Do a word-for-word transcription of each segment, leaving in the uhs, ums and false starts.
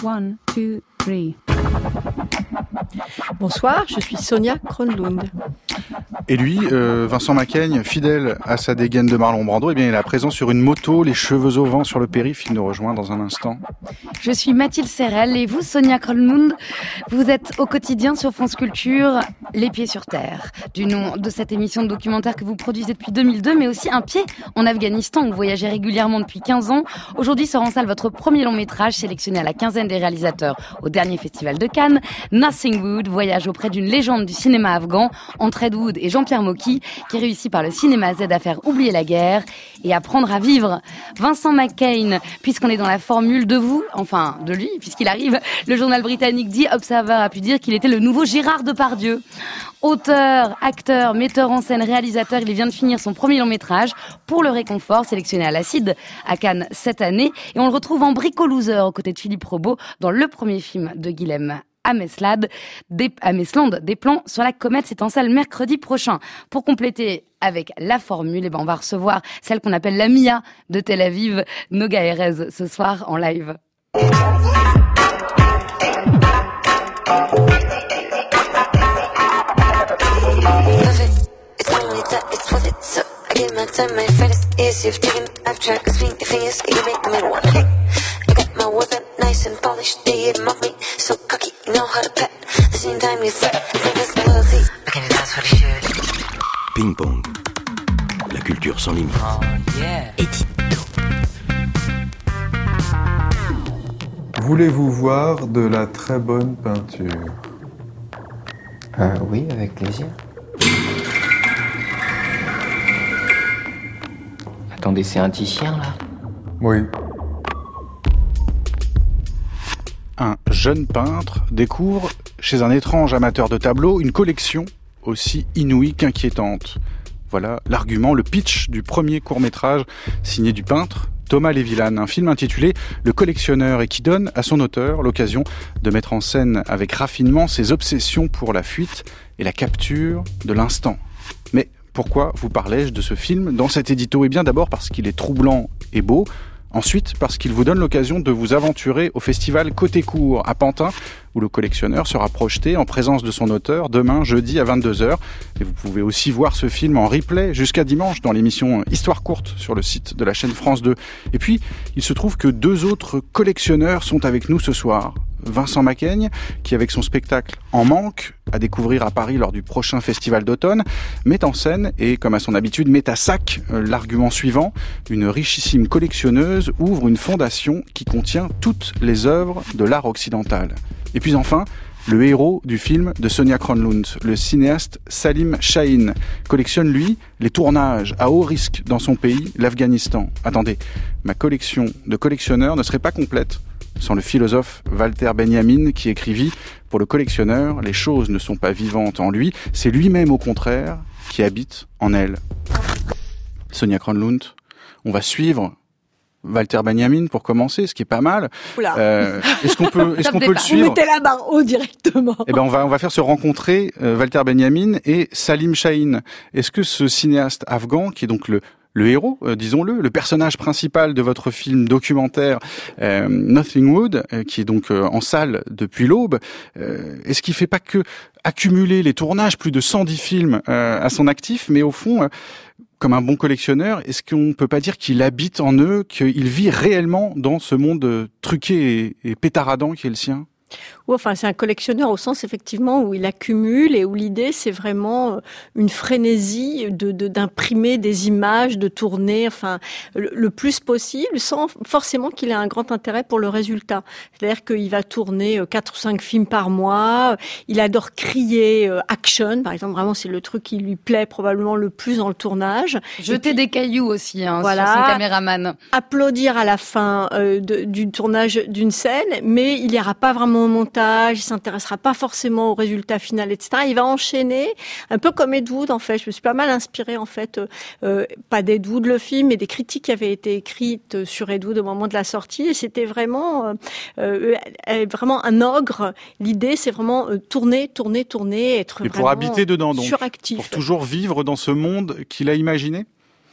One, two, three. Bonsoir, je suis Sonia Kronlund. Et lui, euh, Vincent Macaigne, fidèle à sa dégaine de Marlon Brando, eh bien, il est à présent sur une moto, les cheveux au vent sur le périph'. Il nous rejoint dans un instant. Je suis Mathilde Serrel et vous, Sonia Kronlund, vous êtes au quotidien sur France Culture, Les Pieds sur Terre, du nom de cette émission de documentaire que vous produisez depuis deux mille deux, mais aussi Un pied en Afghanistan, où vous voyagez régulièrement depuis quinze ans. Aujourd'hui sort en salle votre premier long métrage, sélectionné à la quinzaine des réalisateurs au dernier festival de Cannes. Nothing Wood, voyage auprès d'une légende du cinéma afghan, entre Ed Wood et Jean-Pierre Mocky, qui réussit par le cinéma Z à faire oublier la guerre et apprendre à vivre. Vincent Macaigne, puisqu'on est dans la formule de vous, enfin de lui, puisqu'il arrive, le journal britannique The Observer a pu dire qu'il était le nouveau Gérard Depardieu. Auteur, acteur, metteur en scène, réalisateur, il vient de finir son premier long métrage, Pour le réconfort, sélectionné à l'Acide à Cannes cette année. Et on le retrouve en Brico-Loser aux côtés de Philippe Rebaud dans le premier film de Guilhem Ameslad, des, Amesland, des plans sur la comète. C'est en salle mercredi prochain. Pour compléter avec la formule, eh ben on va recevoir celle qu'on appelle la Mia de Tel Aviv, Noga Erez, ce soir en live. Ping Pong, la culture sans limite. Oh, yeah. Voulez-vous voir de la très bonne peinture ? Euh, oui, avec plaisir. Attendez, c'est un Titien, là ? Oui. Un jeune peintre découvre, chez un étrange amateur de tableaux, une collection aussi inouïe qu'inquiétante. Voilà l'argument, le pitch du premier court-métrage signé du peintre Thomas Lévillan, un film intitulé Le collectionneur et qui donne à son auteur l'occasion de mettre en scène avec raffinement ses obsessions pour la fuite et la capture de l'instant. Mais pourquoi vous parlez-je de ce film dans cet édito ? Eh bien d'abord parce qu'il est troublant et beau. Ensuite, parce qu'il vous donne l'occasion de vous aventurer au festival Côté Court à Pantin, où le collectionneur sera projeté en présence de son auteur demain, jeudi à vingt-deux heures. Et vous pouvez aussi voir ce film en replay jusqu'à dimanche dans l'émission Histoire courte sur le site de la chaîne France deux. Et puis, il se trouve que deux autres collectionneurs sont avec nous ce soir. Vincent Macaigne, qui avec son spectacle En Manque, à découvrir à Paris lors du prochain festival d'automne, met en scène et, comme à son habitude, met à sac l'argument suivant. Une richissime collectionneuse ouvre une fondation qui contient toutes les œuvres de l'art occidental. Et puis enfin, le héros du film de Sonia Kronlund, le cinéaste Salim Shahin, collectionne lui les tournages à haut risque dans son pays, l'Afghanistan. Attendez, ma collection de collectionneurs ne serait pas complète sans le philosophe Walter Benjamin qui écrivit « Pour le collectionneur, les choses ne sont pas vivantes en lui, c'est lui-même au contraire qui habite en elle ». Sonia Kronlund, on va suivre Walter Benjamin pour commencer, ce qui est pas mal. Euh, est-ce qu'on peut, est-ce qu'on peut le suivre ? Vous mettez la barre haut directement. Eh ben, on va, on va faire se rencontrer euh, Walter Benjamin et Salim Shahin. Est-ce que ce cinéaste afghan, qui est donc le Le héros, euh, disons-le, le personnage principal de votre film documentaire euh, Nothing Wood, euh, qui est donc euh, en salle depuis l'aube, euh, est-ce qu'il fait pas que accumuler les tournages, plus de cent dix films euh, à son actif, mais au fond, euh, comme un bon collectionneur, est-ce qu'on peut pas dire qu'il habite en eux, qu'il vit réellement dans ce monde truqué et, et pétaradant qui est le sien ? Oui, enfin, c'est un collectionneur au sens effectivement où il accumule et où l'idée c'est vraiment une frénésie de, de d'imprimer des images, de tourner, enfin le, le plus possible, sans forcément qu'il ait un grand intérêt pour le résultat. C'est-à-dire qu'il va tourner quatre ou cinq films par mois. Il adore crier euh, action, par exemple. Vraiment, c'est le truc qui lui plaît probablement le plus dans le tournage. Jeter puis, des cailloux aussi, hein, voilà, sur son caméraman. Applaudir à la fin euh, de, du tournage d'une scène, mais il n'ira pas vraiment au montage. Il s'intéressera pas forcément au résultat final, et cetera. Il va enchaîner, un peu comme Ed Wood en fait. Je me suis pas mal inspirée en fait, euh, pas d'Ed Wood le film, mais des critiques qui avaient été écrites sur Ed Wood au moment de la sortie. Et c'était vraiment, euh, euh, vraiment un ogre. L'idée, c'est vraiment euh, tourner, tourner, tourner, être Et vraiment pour habiter dedans, donc, suractif. pour toujours vivre dans ce monde qu'il a imaginé.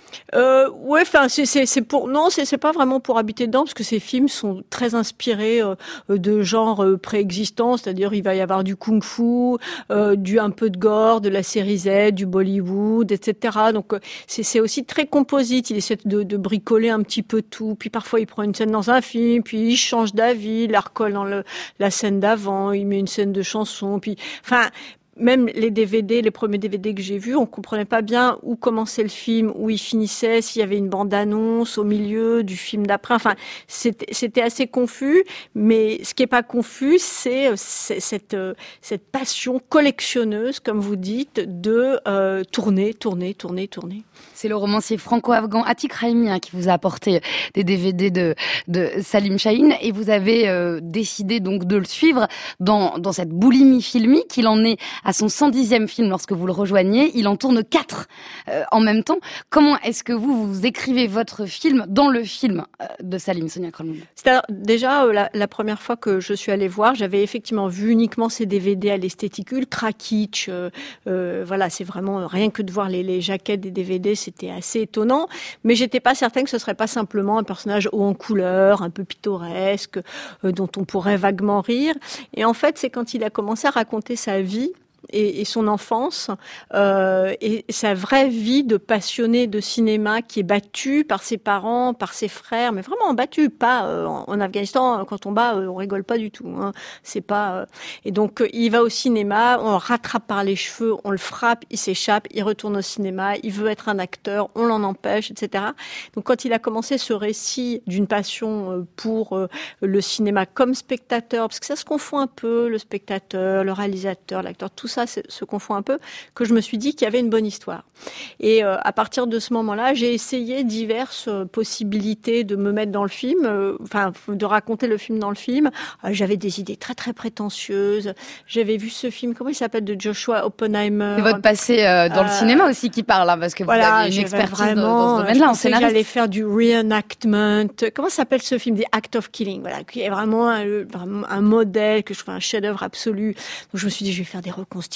Euh, ouais, enfin, c'est, c'est, c'est pour, non, c'est, c'est pas vraiment pour habiter dedans, parce que ces films sont très inspirés euh, de genres euh, préexistants, c'est-à-dire il va y avoir du kung-fu, euh, du un peu de gore, de la série Z, du Bollywood, et cetera. Donc euh, c'est, c'est aussi très composite. Il essaie de, de bricoler un petit peu tout. Puis parfois il prend une scène dans un film, puis il change d'avis, il la recolle dans le, la scène d'avant, il met une scène de chanson, puis, enfin. Même les D V D, les premiers D V D que j'ai vus, on comprenait pas bien où commençait le film, où il finissait, s'il y avait une bande-annonce au milieu du film d'après. Enfin, c'était, c'était assez confus. Mais ce qui est pas confus, c'est, c'est cette, cette passion collectionneuse, comme vous dites, de euh, tourner, tourner, tourner, tourner. C'est le romancier franco-afghan Atik Raimi hein, qui vous a apporté des D V D de, de Salim Chahine et vous avez euh, décidé donc de le suivre dans, dans cette boulimie filmique. Il en est à son cent dixième film lorsque vous le rejoignez. Il en tourne quatre euh, en même temps. Comment est-ce que vous, vous écrivez votre film dans le film euh, de Salim, Sonia Krallmund ? C'est-à-dire, déjà, euh, la, la première fois que je suis allée voir, j'avais effectivement vu uniquement ces D V D à l'esthétique ultra kitsch. Euh, euh, voilà, c'est vraiment rien que de voir les, les jaquettes des D V D, c'était assez étonnant. Mais j'étais pas certaine que ce serait pas simplement un personnage haut en couleur, un peu pittoresque, euh, dont on pourrait vaguement rire. Et en fait, c'est quand il a commencé à raconter sa vie, Et, et son enfance euh, et sa vraie vie de passionné de cinéma qui est battu par ses parents, par ses frères, mais vraiment battu, pas euh, en, en Afghanistan quand on bat, euh, on rigole pas du tout. Hein. C'est pas. Euh... Et donc euh, il va au cinéma, on le rattrape par les cheveux, on le frappe, il s'échappe, il retourne au cinéma, il veut être un acteur, on l'en empêche, et cetera. Donc quand il a commencé ce récit d'une passion euh, pour euh, le cinéma comme spectateur, parce que ça se confond un peu, le spectateur, le réalisateur, l'acteur, tout ça se confond un peu, que je me suis dit qu'il y avait une bonne histoire. Et euh, à partir de ce moment-là, j'ai essayé diverses euh, possibilités de me mettre dans le film, euh, enfin de raconter le film dans le film. Euh, j'avais des idées très très prétentieuses. J'avais vu ce film, comment il s'appelle, de Joshua Oppenheimer. C'est votre passé euh, dans euh, le cinéma aussi qui parle, hein, parce que vous voilà, avez une expertise vraiment, dans ce domaine-là en scénario. J'allais faire du reenactment. Comment s'appelle ce film, The Act of Killing, voilà, qui est vraiment un, vraiment un modèle que je trouve un chef-d'œuvre absolu. Donc je me suis dit, je vais faire des reconstitutions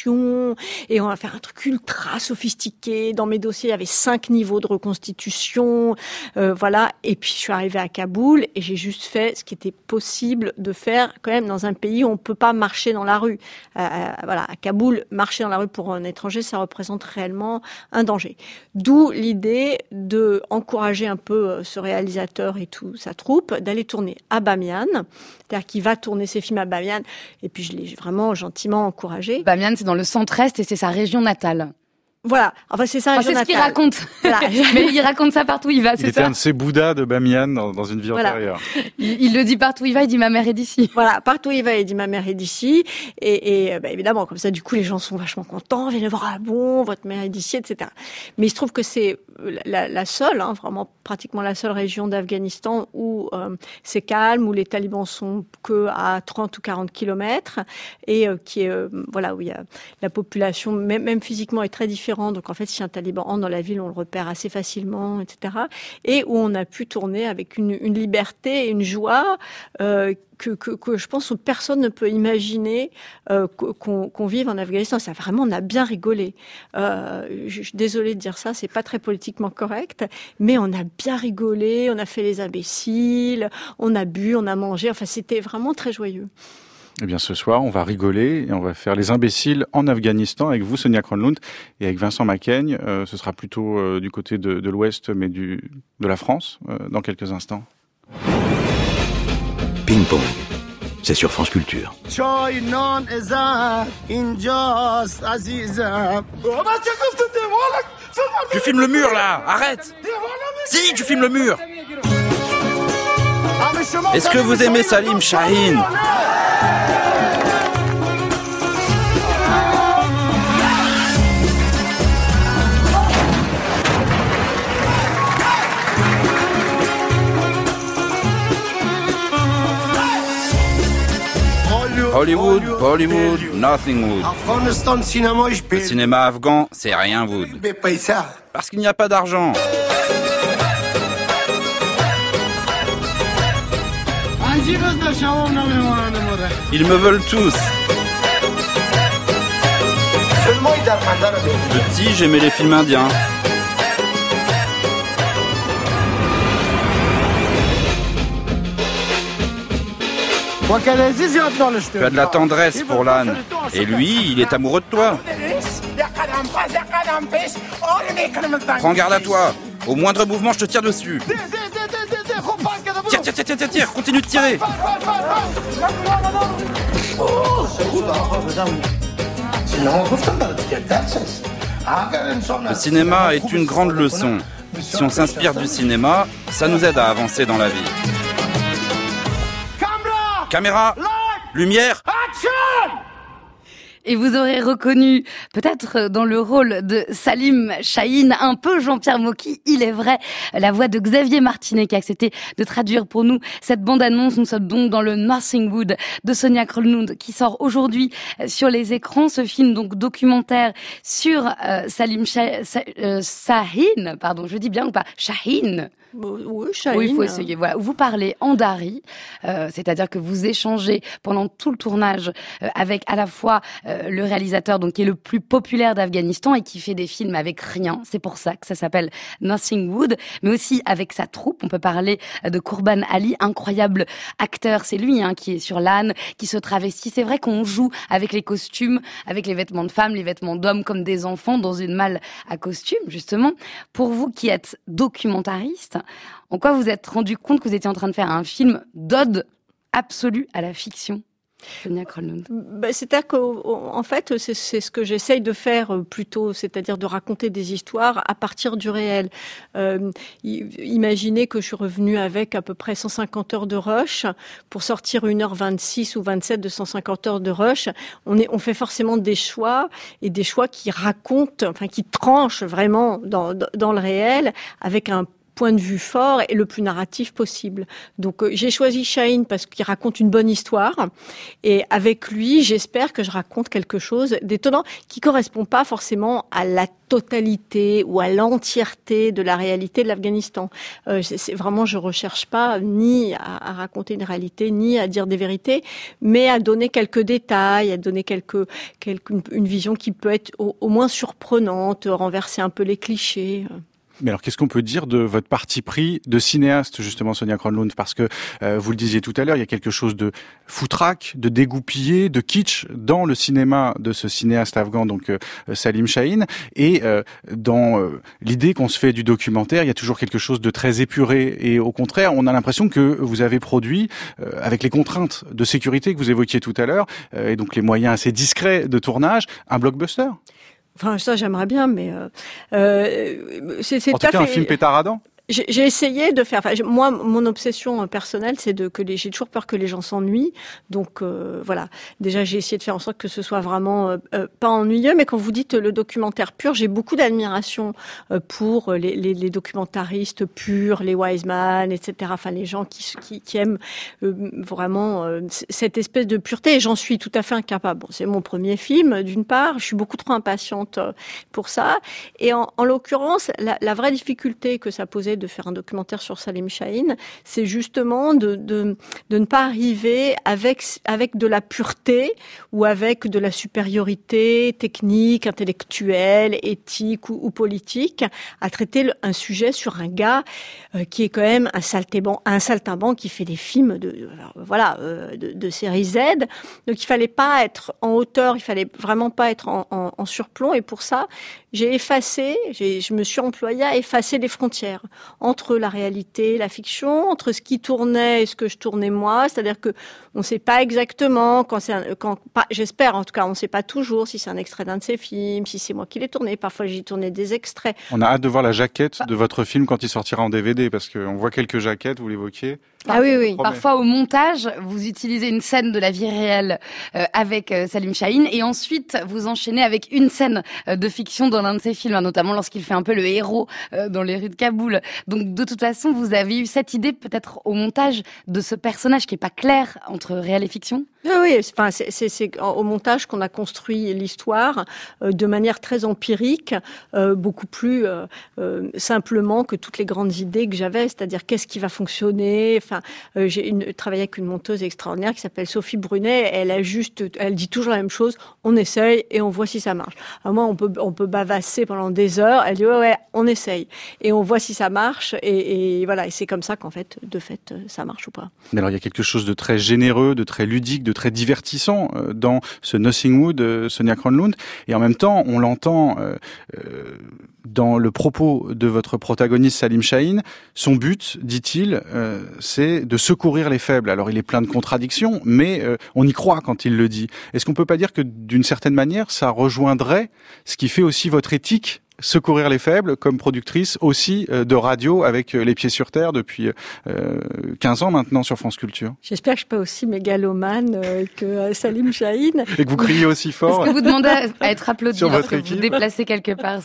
et on va faire un truc ultra sophistiqué. Dans mes dossiers, il y avait cinq niveaux de reconstitution, euh, voilà. Et puis je suis arrivée à Kaboul et j'ai juste fait ce qui était possible de faire quand même dans un pays où on peut pas marcher dans la rue. Euh, voilà, à Kaboul, marcher dans la rue pour un étranger, ça représente réellement un danger. D'où l'idée de encourager un peu ce réalisateur et toute sa troupe d'aller tourner à Bamiyan, c'est-à-dire qu'il va tourner ses films à Bamiyan. Et puis je l'ai vraiment gentiment encouragé. Bamiyan, c'est dans le centre-est et c'est sa région natale. Voilà, enfin c'est ça. Enfin, c'est ce qu'il raconte. Voilà. Mais il raconte ça partout où il va, c'est il ça. Il était un de ces Bouddhas de Bamiyan dans, dans une vie voilà. antérieure. Il, il le dit partout où il va, il dit ma mère est d'ici. Voilà, partout où il va, il dit ma mère est d'ici. Et, et bah, évidemment, comme ça, du coup, les gens sont vachement contents, viennent voir, ah bon, votre mère est d'ici, et cetera. Mais il se trouve que c'est la, la seule, hein, vraiment pratiquement la seule région d'Afghanistan où euh, c'est calme, où les talibans sont que à trente ou quarante kilomètres et euh, qui est, euh, voilà, où il y a la population, même, même physiquement, est très différente. Donc en fait, si un taliban entre dans la ville, on le repère assez facilement, et cetera. Et où on a pu tourner avec une, une liberté et une joie euh, que, que, que je pense que personne ne peut imaginer euh, qu'on, qu'on vive en Afghanistan. Ça, vraiment, on a bien rigolé. Euh, je suis désolée de dire ça, c'est pas très politiquement correct, mais on a bien rigolé, on a fait les imbéciles, on a bu, on a mangé. Enfin, c'était vraiment très joyeux. Eh bien, ce soir, on va rigoler et on va faire les imbéciles en Afghanistan avec vous, Sonia Krallmund, et avec Vincent Macaigne. Euh, ce sera plutôt euh, du côté de, de l'Ouest, mais du, de la France, euh, dans quelques instants. Ping Pong, c'est sur France Culture. Tu filmes le mur, là! Arrête! Si, tu filmes le mur! Est-ce que vous aimez Salim Chahine? Hollywood, Bollywood, nothing wood. Le cinéma afghan, c'est rien wood. Parce qu'il n'y a pas d'argent. Ils me veulent tous. Petit, j'aimais les films indiens. Tu as de la tendresse pour l'âne. Et lui, il est amoureux de toi. Prends garde à toi. Au moindre mouvement, je te tire dessus. Tire, tire, tire, tire, tire. Continue de tirer. Le cinéma est une grande leçon. Si on s'inspire du cinéma, ça nous aide à avancer dans la vie. Caméra, lumière. Et vous aurez reconnu, peut-être dans le rôle de Salim Chahine, un peu Jean-Pierre Mocky, il est vrai, la voix de Xavier Martinet qui a accepté de traduire pour nous cette bande-annonce. Nous sommes donc dans le Nothing Wood de Sonia Krollund qui sort aujourd'hui sur les écrans. Ce film donc documentaire sur euh, Salim Chahine, euh, Chahine, pardon, je dis bien ou pas, Chahine. Oui, Chahine. Oui, il faut essayer. Voilà, vous parlez en dari, euh, c'est-à-dire que vous échangez pendant tout le tournage euh, avec à la fois euh, le réalisateur, donc qui est le plus populaire d'Afghanistan et qui fait des films avec rien. C'est pour ça que ça s'appelle Nothing Wood, mais aussi avec sa troupe. On peut parler de Kurban Ali, incroyable acteur. C'est lui hein, qui est sur l'âne, qui se travestit. C'est vrai qu'on joue avec les costumes, avec les vêtements de femmes, les vêtements d'hommes, comme des enfants dans une malle à costume, justement. Pour vous qui êtes documentariste, en quoi vous êtes rendu compte que vous étiez en train de faire un film d'ode absolue à la fiction, Sonia Krollund? Ben, c'est-à-dire qu'en fait, c'est, c'est ce que j'essaye de faire plutôt, c'est-à-dire de raconter des histoires à partir du réel. Euh, imaginez que je suis revenue avec à peu près cent cinquante heures de rush pour sortir une heure vingt-six ou vingt-sept de cent cinquante heures de rush. On est, on fait forcément des choix et des choix qui racontent, enfin qui tranchent vraiment dans, dans le réel avec un point de vue fort et le plus narratif possible. Donc euh, j'ai choisi Chahine parce qu'il raconte une bonne histoire et avec lui, j'espère que je raconte quelque chose d'étonnant qui correspond pas forcément à la totalité ou à l'entièreté de la réalité de l'Afghanistan. Euh, c'est, c'est vraiment, je recherche pas ni à, à raconter une réalité, ni à dire des vérités, mais à donner quelques détails, à donner quelques, quelques une, une vision qui peut être au, au moins surprenante, renverser un peu les clichés. Mais alors, qu'est-ce qu'on peut dire de votre parti pris de cinéaste, justement, Sonia Krollund? Parce que, euh, vous le disiez tout à l'heure, il y a quelque chose de foutraque, de dégoupillé, de kitsch dans le cinéma de ce cinéaste afghan, donc euh, Salim Chahine. Et euh, dans euh, l'idée qu'on se fait du documentaire, il y a toujours quelque chose de très épuré. Et au contraire, on a l'impression que vous avez produit, euh, avec les contraintes de sécurité que vous évoquiez tout à l'heure, euh, et donc les moyens assez discrets de tournage, un blockbuster. Enfin, ça, j'aimerais bien, mais euh, euh, c'est, c'est en tout cas, fait... un film pétaradant. J'ai, j'ai essayé de faire. Enfin, moi, mon obsession personnelle, c'est de que les. J'ai toujours peur que les gens s'ennuient. Donc euh, voilà. Déjà, j'ai essayé de faire en sorte que ce soit vraiment euh, euh, pas ennuyeux. Mais quand vous dites le documentaire pur, j'ai beaucoup d'admiration euh, pour les, les, les documentaristes purs, les Wiseman, et cetera. Enfin, les gens qui qui, qui aiment euh, vraiment euh, cette espèce de pureté. Et j'en suis tout à fait incapable. Bon, c'est mon premier film, d'une part. Je suis beaucoup trop impatiente pour ça. Et en, en l'occurrence, la, la vraie difficulté que ça posait de faire un documentaire sur Salim Chahine, c'est justement de, de, de ne pas arriver avec, avec de la pureté ou avec de la supériorité technique, intellectuelle, éthique ou, ou politique à traiter le, un sujet sur un gars euh, qui est quand même un saltimbanque, un saltimbanque qui fait des films de, de voilà euh, de, de série Z. Donc il fallait pas être en hauteur, il fallait vraiment pas être en, en, en surplomb. Et pour ça, j'ai effacé, j'ai, je me suis employée à effacer les frontières entre la réalité et la fiction, entre ce qui tournait et ce que je tournais moi. C'est-à-dire que on ne sait pas exactement quand c'est, un, quand pas, j'espère en tout cas, on ne sait pas toujours si c'est un extrait d'un de ses films, si c'est moi qui l'ai tourné. Parfois, j'ai tourné des extraits. On a hâte de voir la jaquette de votre film quand il sortira en D V D, parce qu'on voit quelques jaquettes, vous l'évoquiez. Ah oui, oui. Parfois, au montage, vous utilisez une scène de la vie réelle euh, avec euh, Salim Chahine et ensuite, vous enchaînez avec une scène euh, de fiction dans l'un de ses films, hein, notamment lorsqu'il fait un peu le héros euh, dans les rues de Kaboul. Donc, de toute façon, vous avez eu cette idée, peut-être au montage, de ce personnage qui est pas clair entre réel et fiction? Oui, oui, enfin, c'est, c'est, c'est au montage qu'on a construit l'histoire euh, de manière très empirique, euh, beaucoup plus euh, euh, simplement que toutes les grandes idées que j'avais, c'est-à-dire qu'est-ce qui va fonctionner. Enfin, euh, j'ai une, travaillé avec une monteuse extraordinaire qui s'appelle Sophie Brunet. Elle a juste, elle dit toujours la même chose. On essaye et on voit si ça marche. Alors moi, on peut, on peut bavarder bavasser pendant des heures. Elle dit ouais, ouais, on essaye et on voit si ça marche. Et, et voilà, et c'est comme ça qu'en fait, de fait, ça marche ou pas. Mais alors il y a quelque chose de très généreux, de très ludique, de très divertissant euh, dans ce Nothing Wood, euh, Sonia Kronlund, et en même temps, on l'entend euh, euh, dans le propos de votre protagoniste Salim Chahine. Son but, dit-il, euh, c'est de secourir les faibles. Alors il est plein de contradictions, mais euh, on y croit quand il le dit. Est-ce qu'on peut pas dire que d'une certaine manière, ça rejoindrait ce qui fait aussi votre éthique, secourir les faibles, comme productrice aussi euh, de radio avec euh, Les Pieds sur Terre depuis euh, quinze ans maintenant sur France Culture? J'espère que je suis pas aussi mégalomane euh, que euh, Salim Chahine. Et que vous criez aussi fort. Est-ce que vous demandez à, à être applaudi sur lorsque votre vous vous équipe déplacez quelque part?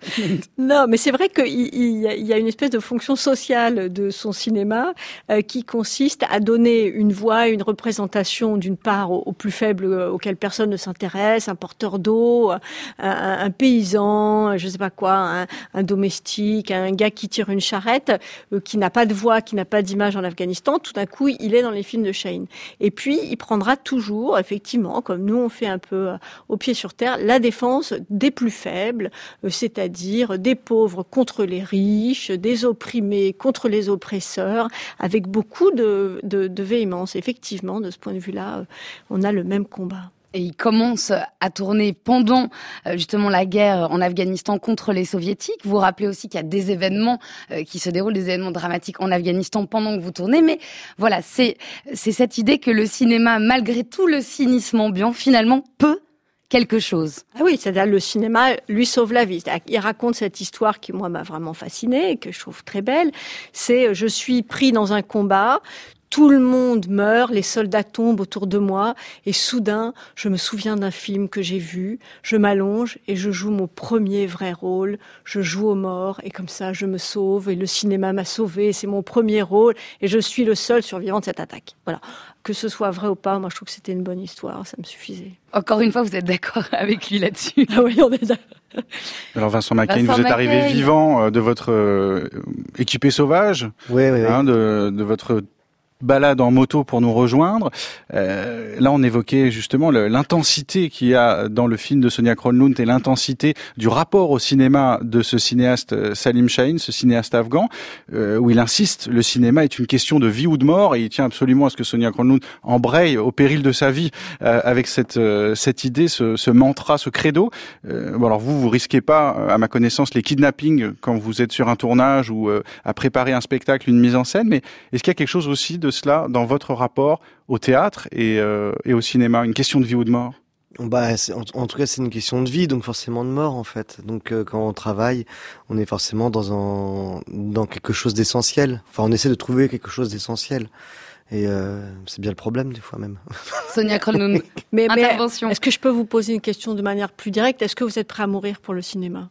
Non, mais c'est vrai qu'il il, il y a une espèce de fonction sociale de son cinéma euh, qui consiste à donner une voix, une représentation d'une part aux, aux plus faibles euh, auxquels personne ne s'intéresse, un porteur d'eau, un, un, un paysan, je sais pas quoi, un, un domestique, un gars qui tire une charrette, euh, qui n'a pas de voix, qui n'a pas d'image en Afghanistan. Tout d'un coup, il est dans les films de Chahine. Et puis, il prendra toujours, effectivement, comme nous on fait un peu euh, au pied sur terre, la défense des plus faibles, euh, c'est-à-dire des pauvres contre les riches, des opprimés contre les oppresseurs, avec beaucoup de, de, de véhémence. Effectivement, de ce point de vue-là, euh, on a le même combat. Et il commence à tourner pendant justement la guerre en Afghanistan contre les soviétiques. Vous vous rappelez aussi qu'il y a des événements qui se déroulent, des événements dramatiques en Afghanistan pendant que vous tournez. Mais voilà, c'est, c'est cette idée que le cinéma, malgré tout le cynisme ambiant, finalement peut quelque chose. Ah oui, c'est-à-dire le cinéma lui sauve la vie. Il raconte cette histoire qui, moi, m'a vraiment fascinée et que je trouve très belle. C'est, je suis pris dans un combat, tout le monde meurt, les soldats tombent autour de moi, et soudain, je me souviens d'un film que j'ai vu, je m'allonge et je joue mon premier vrai rôle, je joue aux morts, et comme ça, je me sauve, et le cinéma m'a sauvé, c'est mon premier rôle, et je suis le seul survivant de cette attaque. Voilà. Que ce soit vrai ou pas, moi je trouve que c'était une bonne histoire, ça me suffisait. Encore une fois, vous êtes d'accord avec lui là-dessus? Ah oui, on est d'accord. Alors Vincent Macaigne, Vincent vous êtes arrivé Macaigne. vivant de votre euh, équipé sauvage, oui, oui, hein, oui. de, de votre balade en moto pour nous rejoindre. Euh, là, on évoquait justement le, l'intensité qu'il y a dans le film de Sonia Kronlund et l'intensité du rapport au cinéma de ce cinéaste Salim Chahine, ce cinéaste afghan, euh, où il insiste, le cinéma est une question de vie ou de mort, et il tient absolument à ce que Sonia Kronlund embraye au péril de sa vie euh, avec cette euh, cette idée, ce, ce mantra, ce credo. Euh, bon, alors vous, vous risquez pas, à ma connaissance, les kidnappings quand vous êtes sur un tournage ou euh, à préparer un spectacle, une mise en scène, mais est-ce qu'il y a quelque chose aussi de cela dans votre rapport au théâtre et, euh, et au cinéma, une question de vie ou de mort? Bah, c'est, en, en tout cas, c'est une question de vie, donc forcément de mort, en fait. Donc, euh, quand on travaille, on est forcément dans un, dans quelque chose d'essentiel. Enfin, on essaie de trouver quelque chose d'essentiel. Et euh, c'est bien le problème, des fois même. Sonia Kronlund, mais, mais intervention. Est-ce que je peux vous poser une question de manière plus directe? Est-ce que vous êtes prêt à mourir pour le cinéma?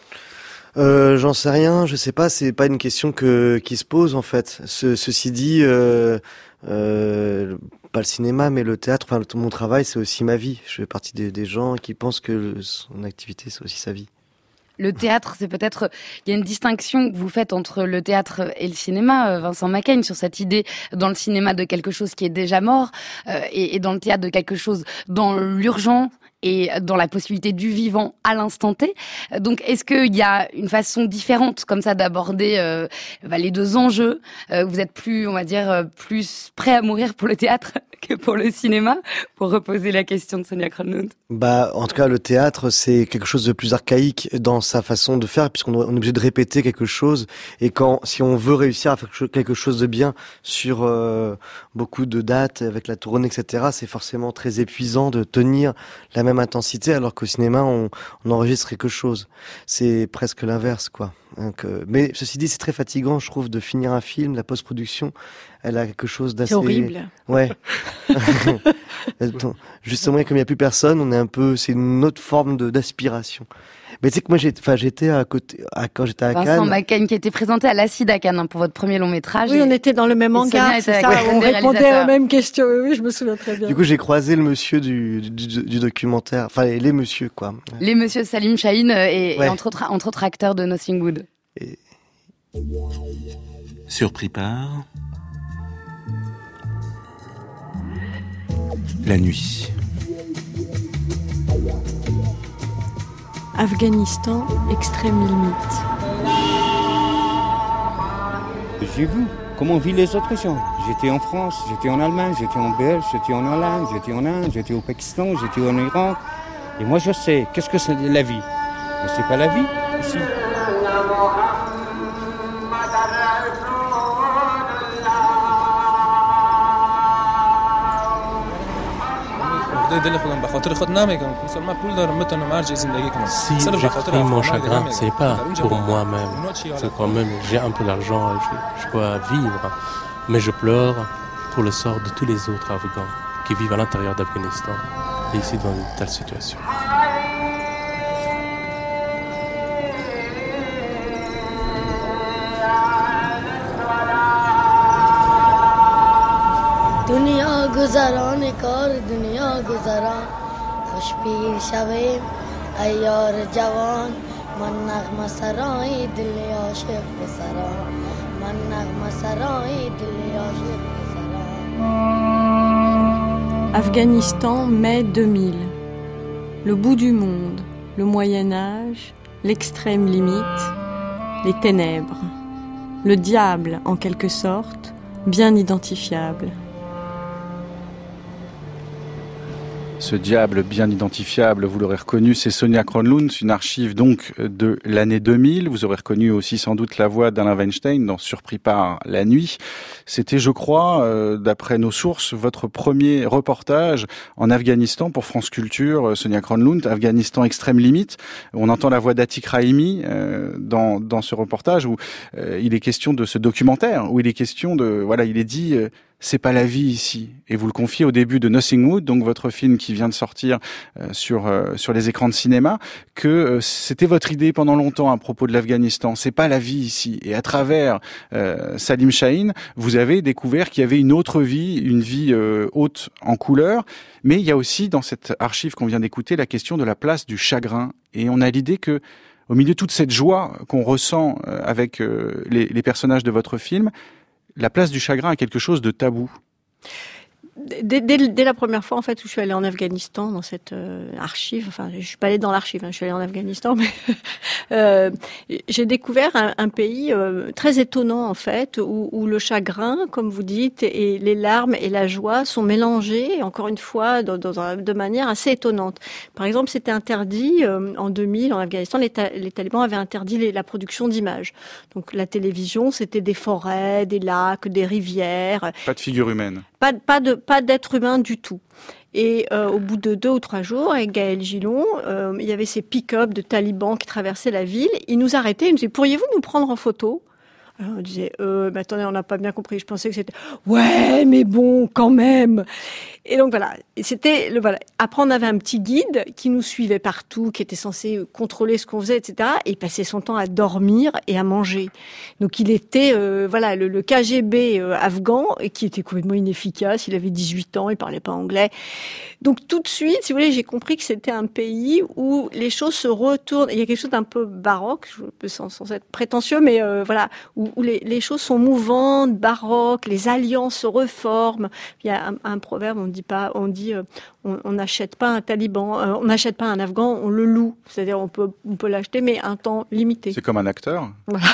Euh, j'en sais rien, je sais pas, c'est pas une question que qui se pose en fait. Ce, ceci dit, euh, euh, pas le cinéma, mais le théâtre, enfin mon travail, c'est aussi ma vie. Je fais partie des, des gens qui pensent que le, son activité, c'est aussi sa vie. Le théâtre, c'est peut-être, il y a une distinction que vous faites entre le théâtre et le cinéma, Vincent Macaigne, sur cette idée dans le cinéma de quelque chose qui est déjà mort, euh, et, et dans le théâtre de quelque chose dans l'urgent et dans la possibilité du vivant à l'instant T. Donc, est-ce qu'il y a une façon différente comme ça d'aborder euh, bah, les deux enjeux? euh, Vous êtes plus, on va dire, plus prêt à mourir pour le théâtre que pour le cinéma, pour reposer la question de Sonia Kronlund? Bah, en tout cas, le théâtre, c'est quelque chose de plus archaïque dans sa façon de faire, puisqu'on est obligé de répéter quelque chose. Et quand, si on veut réussir à faire quelque chose de bien sur euh, beaucoup de dates, avec la tournée, et cetera, c'est forcément très épuisant de tenir la même intensité, alors qu'au cinéma, on, on enregistre quelque chose. C'est presque l'inverse, quoi. Donc, euh, mais ceci dit, c'est très fatigant, je trouve, de finir un film. La post-production, elle a quelque chose d'assez... C'est horrible. Ouais. Justement, comme il n'y a plus personne, on est un peu, c'est une autre forme de d'aspiration. Mais tu sais que moi, j'ai, enfin, j'étais à côté, à, quand j'étais à Vincent Cannes. Vincent Macaigne qui était présenté à l'Acide à Cannes hein, pour votre premier long métrage. Oui, et... on était dans le même hangar, c'est ça. On répondait aux mêmes questions. Oui, je me souviens très bien. Du coup, j'ai croisé le monsieur du, du, du documentaire, enfin les, les messieurs, quoi. Les messieurs Salim Chahine et, ouais. et entre autres, entre autres acteurs de Nothing Wood. Et... Surpris par la nuit. Afghanistan, extrême limite. J'ai vu comment vivent les autres gens. J'étais en France, j'étais en Allemagne, j'étais en Belgique, j'étais en Hollande, j'étais en Inde, j'étais au Pakistan, j'étais en Iran. Et moi je sais, qu'est-ce que c'est la vie? Mais c'est pas la vie ici. Si j'exprime mon chagrin, c'est pas pour moi-même. C'est quand même, j'ai un peu d'argent, je, je dois vivre. Mais je pleure pour le sort de tous les autres Afghans qui vivent à l'intérieur d'Afghanistan et ici dans une telle situation. दुनिया गुजारान कार दुनिया गुजारा खुशपीर शबे अयार जवान मन नगमा सराय दिल आशिक सरा मन नगमा सराय दिल आशिक सरा. Afghanistan, mai deux mille. Le bout du monde, le Moyen-Âge, l'extrême limite, les ténèbres. Le diable, en quelque sorte, bien identifiable. Ce diable bien identifiable, vous l'aurez reconnu, c'est Sonia Kronlund, une archive donc de l'année deux mille. Vous aurez reconnu aussi sans doute la voix d'Alain Weinstein dans Surpris par la nuit. C'était, je crois, euh, d'après nos sources, votre premier reportage en Afghanistan pour France Culture, Sonia Kronlund, Afghanistan extrême limite. On entend la voix d'Atik Rahimi euh, dans, dans ce reportage où euh, il est question de ce documentaire, où il est question de, voilà, il est dit... Euh, c'est pas la vie ici. Et vous le confiez au début de Nothing Wood, donc votre film qui vient de sortir euh, sur euh, sur les écrans de cinéma, que euh, c'était votre idée pendant longtemps à propos de l'Afghanistan. C'est pas la vie ici. Et à travers euh, Salim Chahine, vous avez découvert qu'il y avait une autre vie, une vie euh, haute en couleur. Mais il y a aussi dans cette archive qu'on vient d'écouter la question de la place du chagrin. Et on a l'idée que au milieu de toute cette joie qu'on ressent euh, avec euh, les, les personnages de votre film, la place du chagrin a quelque chose de tabou. Dès, dès, dès la première fois en fait où je suis allée en Afghanistan dans cette euh, archive, enfin je suis pas allée dans l'archive, hein, je suis allée en Afghanistan, mais euh, j'ai découvert un, un pays euh, très étonnant en fait où, où le chagrin, comme vous dites, et les larmes et la joie sont mélangés encore une fois dans, dans un, de manière assez étonnante. Par exemple, c'était interdit euh, en deux mille en Afghanistan, les, ta, les talibans avaient interdit les, la production d'images. Donc la télévision, c'était des forêts, des lacs, des rivières. Pas de figure humaine. Pas, pas de pas d'être humain du tout. Et euh, au bout de deux ou trois jours, avec Gaël Gillon, euh, il y avait ces pick-up de talibans qui traversaient la ville. Ils nous arrêtaient, ils nous disaient « Pourriez-vous nous prendre en photo ?» Alors on disait euh, « Mais attendez, on n'a pas bien compris. Je pensais que c'était « Ouais, mais bon, quand même !» Et donc voilà, c'était le voilà. Après, on avait un petit guide qui nous suivait partout, qui était censé contrôler ce qu'on faisait, et cetera. Et il passait son temps à dormir et à manger. Donc il était euh, voilà le, le K G B euh, afghan et qui était complètement inefficace. Il avait dix-huit ans, il parlait pas anglais. Donc tout de suite, si vous voulez, j'ai compris que c'était un pays où les choses se retournent. Il y a quelque chose d'un peu baroque, sans, sans être prétentieux, mais euh, voilà, où, où les, les choses sont mouvantes, baroques, les alliances se reforment. Il y a un, un proverbe, on dit pas, on dit, euh, on n'achète pas un taliban, euh, on n'achète pas un afghan, on le loue. C'est-à-dire, on peut, on peut l'acheter, mais un temps limité. C'est comme un acteur. Voilà.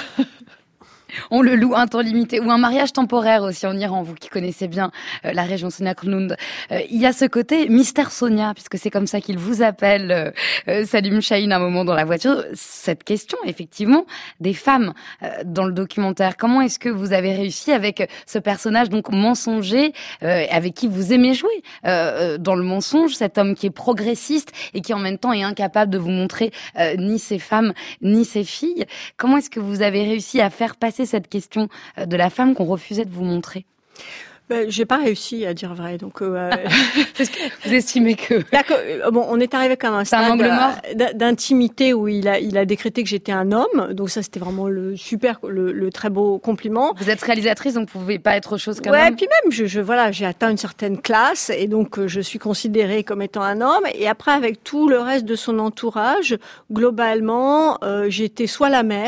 On le loue un temps limité, ou un mariage temporaire aussi en Iran, vous qui connaissez bien euh, la région Sonia Kronlund. Euh, il y a ce côté Mister Sonia, puisque c'est comme ça qu'il vous appelle, euh, euh, Salim Chahine, à un moment dans la voiture. Cette question, effectivement, des femmes euh, dans le documentaire. Comment est-ce que vous avez réussi avec ce personnage donc mensonger, euh, avec qui vous aimez jouer euh, dans le mensonge, cet homme qui est progressiste et qui en même temps est incapable de vous montrer euh, ni ses femmes, ni ses filles. Comment est-ce que vous avez réussi à faire passer cette question de la femme qu'on refusait de vous montrer? Ben, j'ai pas réussi à dire vrai, donc euh, vous estimez que là, bon, on est arrivé comme un stade un angle mort d'intimité où il a il a décrété que j'étais un homme, donc ça c'était vraiment le super le, le très beau compliment. Vous êtes réalisatrice, donc vous pouvez pas être autre chose qu'un ouais, homme. Ouais, puis même je, je voilà, j'ai atteint une certaine classe et donc euh, je suis considérée comme étant un homme. Et après avec tout le reste de son entourage, globalement, euh, j'étais soit la mère,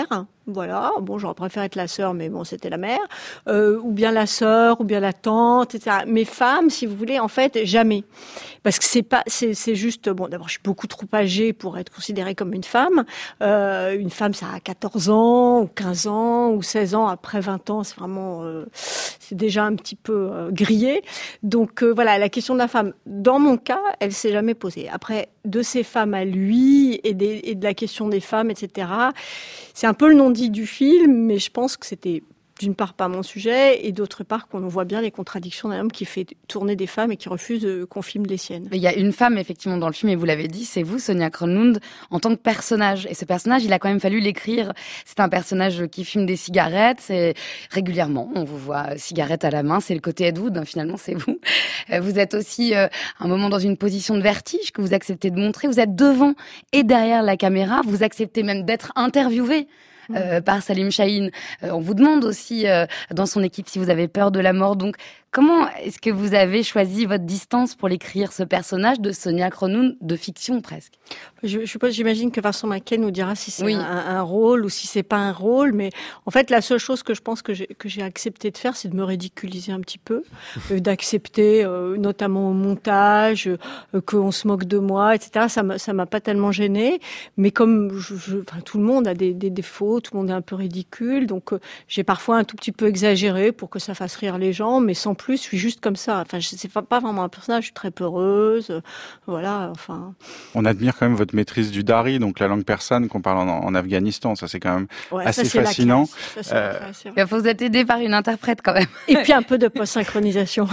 Voilà, bon, j'aurais préféré être la sœur, mais bon, c'était la mère, euh, ou bien la sœur, ou bien la tante, et cetera. Mais femmes, si vous voulez, en fait, jamais, parce que c'est pas, c'est, c'est juste, bon, d'abord, je suis beaucoup trop âgée pour être considérée comme une femme. Euh, une femme, ça a quatorze ans, ou quinze ans, ou seize ans. Après vingt ans, c'est vraiment, euh, c'est déjà un petit peu euh, grillé. Donc euh, voilà, la question de la femme, dans mon cas, elle s'est jamais posée. Après, de ces femmes à lui et, des, et de la question des femmes, et cetera. C'est un peu le non-dit du film, mais je pense que c'était d'une part pas mon sujet et d'autre part qu'on voit bien les contradictions d'un homme qui fait tourner des femmes et qui refuse qu'on filme les siennes. Il y a une femme effectivement dans le film et vous l'avez dit, c'est vous, Sonia Kronlund, en tant que personnage. Et ce personnage, il a quand même fallu l'écrire. C'est un personnage qui fume des cigarettes, c'est régulièrement, on vous voit cigarette à la main, c'est le côté Ed Wood, hein, finalement c'est vous. Vous êtes aussi euh, un moment dans une position de vertige que vous acceptez de montrer. Vous êtes devant et derrière la caméra, vous acceptez même d'être interviewé. Euh, par Salim Chahine. Euh, on vous demande aussi euh, dans son équipe si vous avez peur de la mort. Donc, comment est-ce que vous avez choisi votre distance pour l'écrire, ce personnage de Sonia Kronlund, de fiction presque? Je, je suppose, j'imagine que Vincent Mackay nous dira si c'est oui. un, un rôle ou si c'est pas un rôle. Mais en fait, la seule chose que je pense que j'ai, que j'ai accepté de faire, c'est de me ridiculiser un petit peu, euh, d'accepter, euh, notamment au montage, euh, qu'on se moque de moi, et cetera. Ça m'a, ça m'a pas tellement gênée. Mais comme je, je, enfin, tout le monde a des, des défauts, tout le monde est un peu ridicule, donc euh, j'ai parfois un tout petit peu exagéré pour que ça fasse rire les gens, mais sans plus, je suis juste comme ça. Enfin, c'est pas, pas vraiment un personnage, je suis très peureuse, euh, voilà, enfin... On admire quand même votre maîtrise du dari, donc la langue persane qu'on parle en, en Afghanistan, ça c'est quand même ouais, assez ça, fascinant. Ça, c'est euh... classe, Il faut vous être aidé par une interprète quand même. Et puis un peu de post-synchronisation.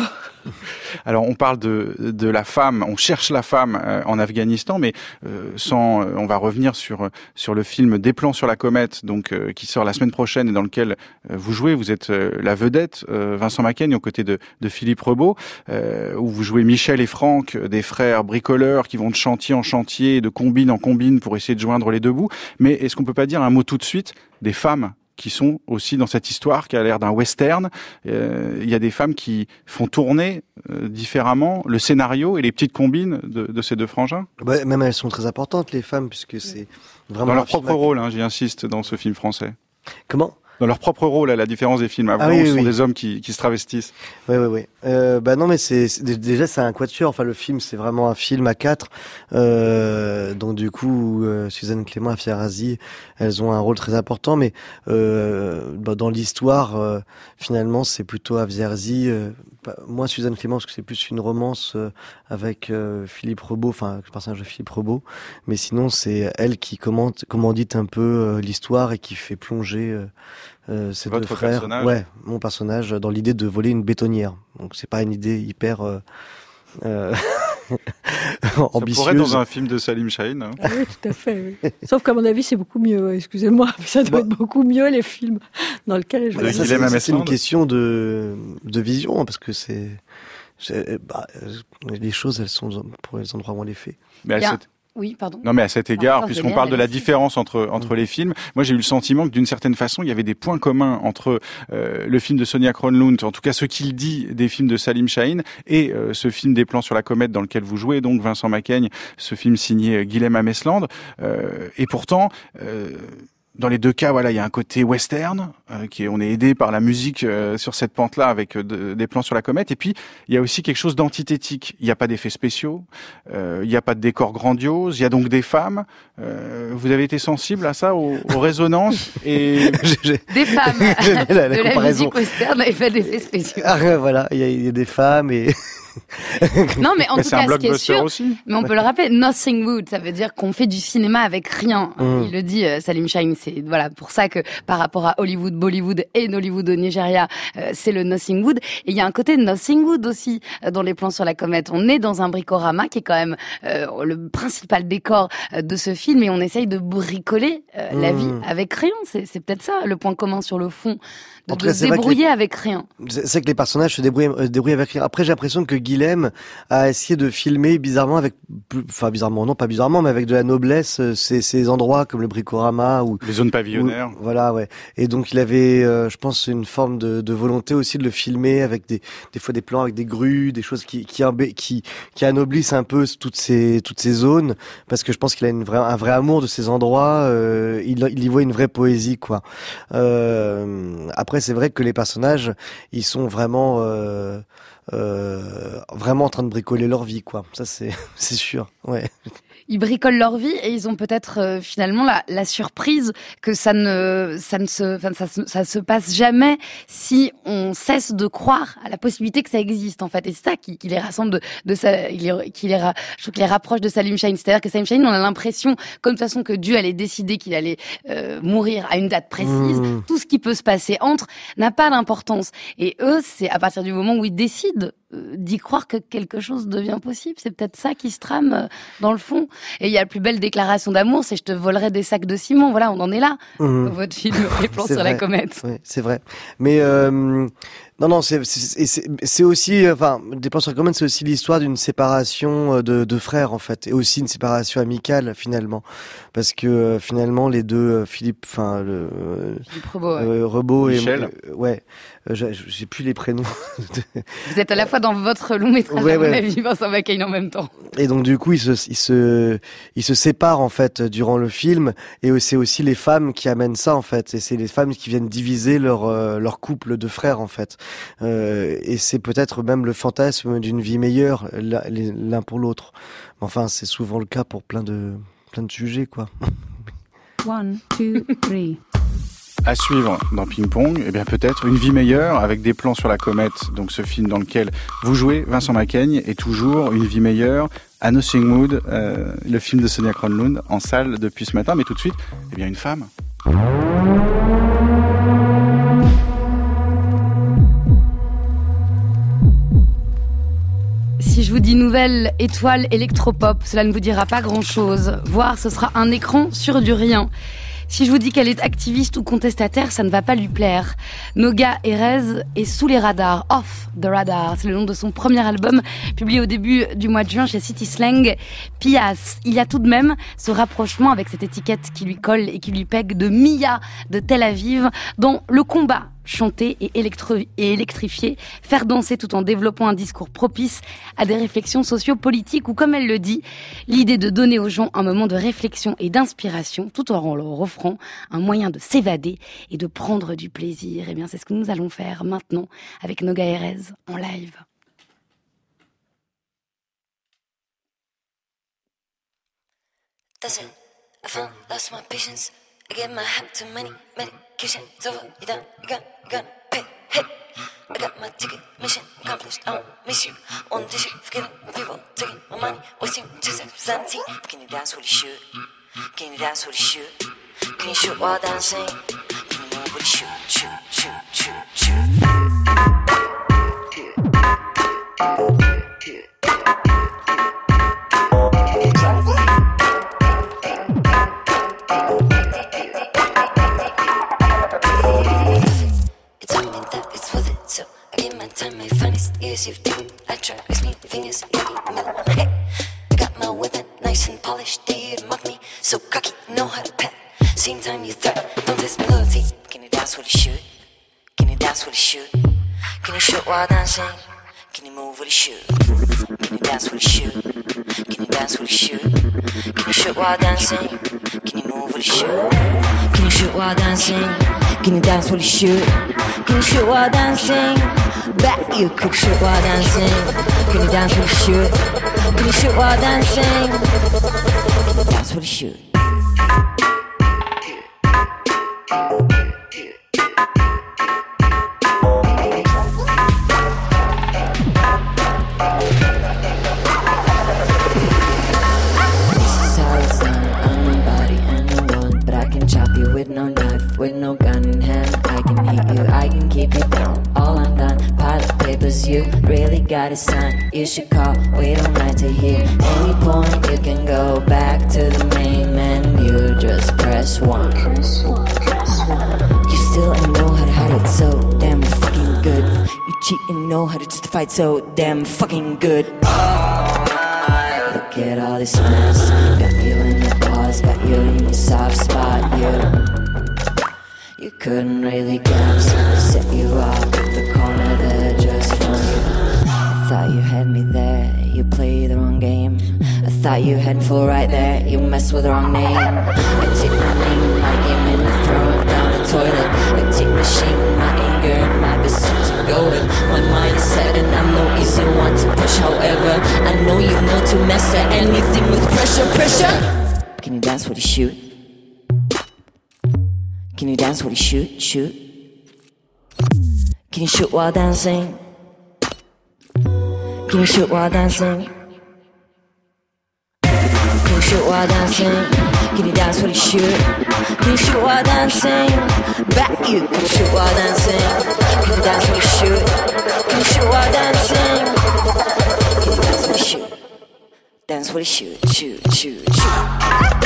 Alors on parle de, de la femme, on cherche la femme euh, en Afghanistan, mais euh, sans, euh, on va revenir sur sur le film Des plans sur la comète, donc euh, qui sort la semaine prochaine et dans lequel euh, vous jouez, vous êtes euh, la vedette, euh, Vincent Macaigne aux côtés de, de Philippe Rebaud, euh, où vous jouez Michel et Franck, des frères bricoleurs qui vont de chantier en chantier, de combine en combine pour essayer de joindre les deux bouts. Mais est-ce qu'on peut pas dire un mot tout de suite des femmes qui sont aussi dans cette histoire qui a l'air d'un western? Euh, il y a des femmes qui font tourner euh, différemment le scénario et les petites combines de, de ces deux frangins. Bah, même elles sont très importantes, les femmes, puisque c'est vraiment... Dans leur propre rôle, hein, j'y insiste, dans ce film français. Comment ? Dans leur propre rôle, à la différence des films avant, ah oui, oui, ce sont oui. des hommes qui, qui se travestissent. Oui, oui, oui. Euh, bah non, mais c'est, c'est déjà c'est un quatuor. Enfin, le film, c'est vraiment un film à quatre. Euh, donc du coup, euh, Suzanne Clément et Afia Razi, elles ont un rôle très important. Mais euh, bah, dans l'histoire, euh, finalement, c'est plutôt Afia Razi. Euh, moi, Suzanne Clément, parce que c'est plus une romance euh, avec euh, Philippe Rebaud, enfin, le personnage de Philippe Rebaud. Mais sinon, c'est elle qui commente, commandite un peu euh, l'histoire et qui fait plonger. Euh, Euh, ces Votre deux frères, personnage. ouais, mon personnage, dans l'idée de voler une bétonnière. Donc c'est pas une idée hyper euh, euh, ambitieuse. Ça pourrait être dans un film de Salim Chahine. Hein. Oui, tout à fait. Oui. Sauf qu'à mon avis, c'est beaucoup mieux. Excusez-moi, mais ça doit bah, être beaucoup mieux les films dans lesquels je. Bah, ça, c'est, c'est une question de de vision parce que c'est, c'est bah, les choses, elles sont pour les endroits où on les fait. Mais Bien. Oui, pardon. Non, mais à cet égard, ah, puisqu'on parle de la différence entre entre mmh. les films, moi j'ai eu le sentiment que d'une certaine façon, il y avait des points communs entre euh, le film de Sonia Kronlund, en tout cas ce qu'il dit des films de Salim Chahine, et euh, ce film Des plans sur la comète dans lequel vous jouez, donc Vincent Macaigne, ce film signé Guilhem Amesland. Euh, et pourtant, euh, dans les deux cas, voilà, il y a un côté western, euh, qui est, on est aidé par la musique euh, sur cette pente-là avec euh, de, des plans sur la comète. Et puis, il y a aussi quelque chose d'antithétique. Il n'y a pas d'effets spéciaux, euh, il n'y a pas de décor grandiose. Il y a donc des femmes. Euh, vous avez été sensible à ça, aux, aux résonances et des femmes. la, la, la de comparaison. La musique western et fait d'effets spéciaux. Ah, voilà, il y, a, il y a des femmes et. Non, mais en mais tout c'est cas, un ce qui est sûr, aussi. mais on peut le rappeler, nothing wood, ça veut dire qu'on fait du cinéma avec rien. Mmh. Il le dit, euh, Salim Chahine, c'est voilà pour ça que par rapport à Hollywood, Bollywood et Nollywood au Nigeria, euh, c'est le nothing wood. Et il y a un côté nothing wood aussi euh, dans les plans sur la comète. On est dans un bricorama qui est quand même euh, le principal décor euh, de ce film, et on essaye de bricoler euh, mmh. la vie avec rien. C'est, c'est peut-être ça le point commun sur le fond de, de se débrouiller les, avec rien. C'est vrai que les personnages se débrouillent, euh, débrouillent avec rien. Après, j'ai l'impression que Guilhem a essayé de filmer bizarrement avec, enfin bizarrement, non pas bizarrement, mais avec de la noblesse, euh, ces, ces endroits comme le Bricorama ou les zones pavillonnaires. Où, voilà, ouais. Et donc il avait, euh, je pense, une forme de, de volonté aussi de le filmer avec des, des fois des plans avec des grues, des choses qui, qui, qui, qui anoblissent un peu toutes ces, toutes ces zones, parce que je pense qu'il a une vraie, un vrai amour de ces endroits. Euh, il, il y voit une vraie poésie, quoi. Euh, après, c'est vrai que les personnages, ils sont vraiment, euh, euh, vraiment en train de bricoler leur vie, quoi. Ça, c'est, c'est sûr. Ouais. Ils bricolent leur vie et ils ont peut-être euh, finalement la, la surprise que ça ne, ça ne se, enfin, ça, ça se passe jamais si on cesse de croire à la possibilité que ça existe en fait. Et c'est ça qui, qui les rassemble de, de ça, qui les, qui les, je trouve, qui les rapproche de Salim Chahine. C'est-à-dire que Salim Chahine, on a l'impression, comme de toute façon que Dieu allait décider qu'il allait euh, mourir à une date précise, mmh. tout ce qui peut se passer entre n'a pas d'importance. Et eux, c'est à partir du moment où ils décident d'y croire que quelque chose devient possible. C'est peut-être ça qui se trame dans le fond. Et il y a la plus belle déclaration d'amour, c'est « je te volerai des sacs de ciment ». Voilà, on en est là. Mmh. Votre film, Les plans sur vrai. La comète. Oui, c'est vrai. Mais euh, non, non, c'est, c'est, c'est, c'est aussi, enfin, Des plans sur la comète, c'est aussi l'histoire d'une séparation de, de frères, en fait. Et aussi une séparation amicale, finalement. Parce que euh, finalement, les deux, Philippe, enfin, le, Philippe Rebaud, ouais. euh, Rebaud et Michel. Euh, ouais, euh, j'ai, j'ai plus les prénoms. Vous êtes à la fois dans votre long métrage, ouais, à mon ouais. avis, Vincent Macaigne en même temps. Et donc du coup, ils se, ils se, ils se séparent en fait durant le film, et c'est aussi les femmes qui amènent ça en fait, et c'est les femmes qui viennent diviser leur euh, leur couple de frères en fait. Euh, et c'est peut-être même le fantasme d'une vie meilleure l'un pour l'autre. Enfin, c'est souvent le cas pour plein de plein de sujets quoi. One, two, three. À suivre dans Ping Pong, eh bien peut-être Une vie meilleure avec des plans sur la comète, donc ce film dans lequel vous jouez, Vincent Macaigne, et toujours Une vie meilleure, à Nothing Mood, euh, le film de Sonia Kronlund en salle depuis ce matin, mais tout de suite, eh bien une femme. Si je vous dis nouvelle étoile électropop, cela ne vous dira pas grand-chose. Voire ce sera un écran sur du rien. Si je vous dis qu'elle est activiste ou contestataire, ça ne va pas lui plaire. Noga Erez est sous les radars, off the radar. C'est le nom de son premier album, publié au début du mois de juin chez City Slang. Pias. Il y a tout de même ce rapprochement avec cette étiquette qui lui colle et qui lui pègue de Mia de Tel Aviv dans le combat. Chanter et, électro- et électrifier, faire danser tout en développant un discours propice à des réflexions socio-politiques ou, comme elle le dit, l'idée de donner aux gens un moment de réflexion et d'inspiration tout en leur offrant un moyen de s'évader et de prendre du plaisir. Eh bien, c'est ce que nous allons faire maintenant avec Noga Erez en live. That's it. I found lost my patience. I gave my help to many medications. Over, you done, you got, you gotta pay. Hey, I got my ticket, mission accomplished. I don't miss you. On this shit, forgetting people, taking my money, wasting just as sanity. Can you dance with the shoot? Can you dance with the shoot? Can you shoot while dancing? Can you move with the shoot, shoot, shoot, shoot, shoot? Years you've taken, I try to raise me fingers, hey, I got my weapon nice and polished. Do you mock me? So cocky, know how to pat. Same time you threat, don't test melody. Can you dance with a shoot? Can you dance with a shoot? Can you shoot while dancing? Can you move with a shoot? Can you dance with a shoot? Can you dance with a shoot? Can you shoot while dancing? Can you move with a shoot? Can you shoot while dancing? Can you dance with a shoot? Can you shoot while dancing? Bet you could shoot while dancing. Can you dance with a shoot? Can you shoot while dancing? Can you dance with a shoot? With no knife, with no gun in hand, I can hit you, I can keep you down. All undone, pile of papers, you really gotta sign. You should call, wait all night to hear. Any point you can go back to the main menu, just press one. You steal and know how to hide it so damn fucking good. You cheat and know how to justify it so damn fucking good. Look at all this mess. Got you in the pause, got you in your soft spot. You, you couldn't really guess. Set you up with the corner there just for you. I thought you had me there, you play the wrong game. I thought you had full right there, you messed with the wrong name. I take my name, my game, and I throw it down the toilet. I take my shame, my anger, and my pursuit to go with. My mind is set and I'm no easy one to push. However, I know you know to master anything with pressure, pressure. Can you dance with a shoot? Can you dance with a shoot, shoot? Can you shoot while dancing? Can you shoot while dancing? Can you shoot while dancing? Can you dance with a shoot? Can you shoot while dancing? Back you. Can you shoot while dancing? Can you dance with a shoot? Can you shoot while dancing? Can you dance with a shoot? Dance with a shoot, shoot, shoot, shoot.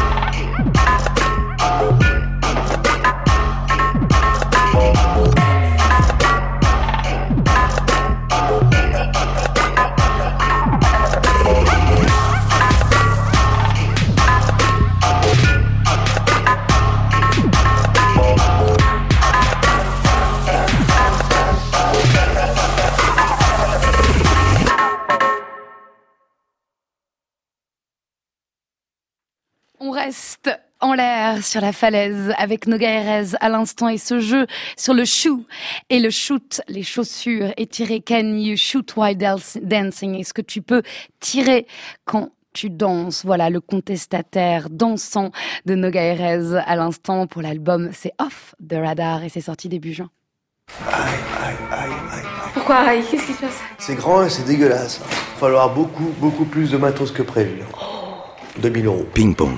On reste en l'air sur la falaise avec Noga Erez à l'instant et ce jeu sur le shoe et le shoot, les chaussures et tirer. Can you shoot while dancing? Est-ce que tu peux tirer quand tu danses? Voilà le contestataire dansant de Noga Erez à l'instant pour l'album C'est Off de Radar et c'est sorti début juin. Aïe, aïe, aïe, aïe. Pourquoi aïe? Qu'est-ce qui se passe? C'est grand et c'est dégueulasse. Il va falloir beaucoup, beaucoup plus de matos que prévu. deux mille euros. Ping-pong.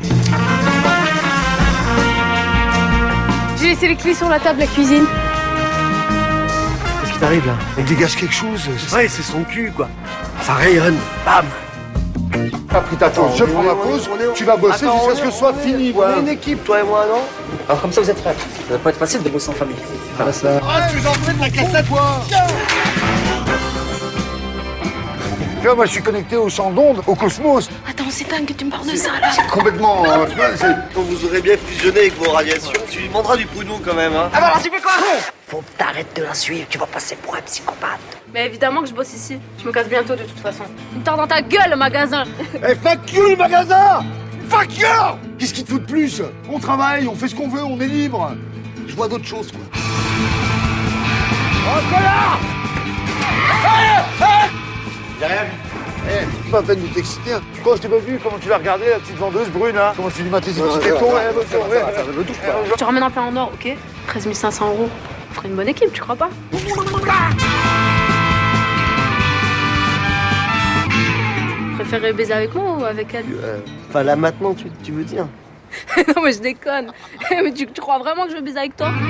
J'ai laissé les clés sur la table, la cuisine. Qu'est-ce qui t'arrive là? On dégage quelque chose. Ouais, c'est son cul quoi. Ça rayonne. Bam. T'as pris ta chose, je prends ma pause, tu vas bosser jusqu'à ce que ce soit fini. On est une équipe, toi et moi, non? Alors comme ça, vous êtes frères. Ça va pas être facile de bosser en famille. Ah, ça. Ah, tu en fais de la cassette, toi! Tu vois, moi, je suis connecté au champ d'ondes, au cosmos. Attends, c'est dingue que tu me parles de ça, là. C'est complètement... Euh, Quand vous aurez bien fusionné avec vos radiations, tu lui demanderas du pognon quand même, hein. Ah bah alors, tu fais quoi? Faut que t'arrêtes de la suivre, tu vas passer pour un psychopathe. Mais évidemment que je bosse ici. Je me casse bientôt, de toute façon. Une tord dans ta gueule, le magasin. Eh, fuck you, le magasin! Fuck you! Qu'est-ce qui te fout de plus? On travaille, on fait ce qu'on veut, on est libre. Je vois d'autres choses, quoi. Oh, connard! Eh, eh! J'ai rien vu. Eh, c'est pas la peine de t'exciter. Hein. Tu crois que je t'ai pas vu? Comment tu l'as regardé, la petite vendeuse brune, là? Comment tu lui matais ses petits tétons? Ça me touche pas. Je te ramène un plein en or, ok? treize mille cinq cents euros. On ferait une bonne équipe, tu crois pas? Tu préférerais baiser avec moi ou avec elle? euh, Enfin, là, maintenant, tu, tu veux dire? Non, mais je déconne. Mais tu, tu crois vraiment que je veux baiser avec toi?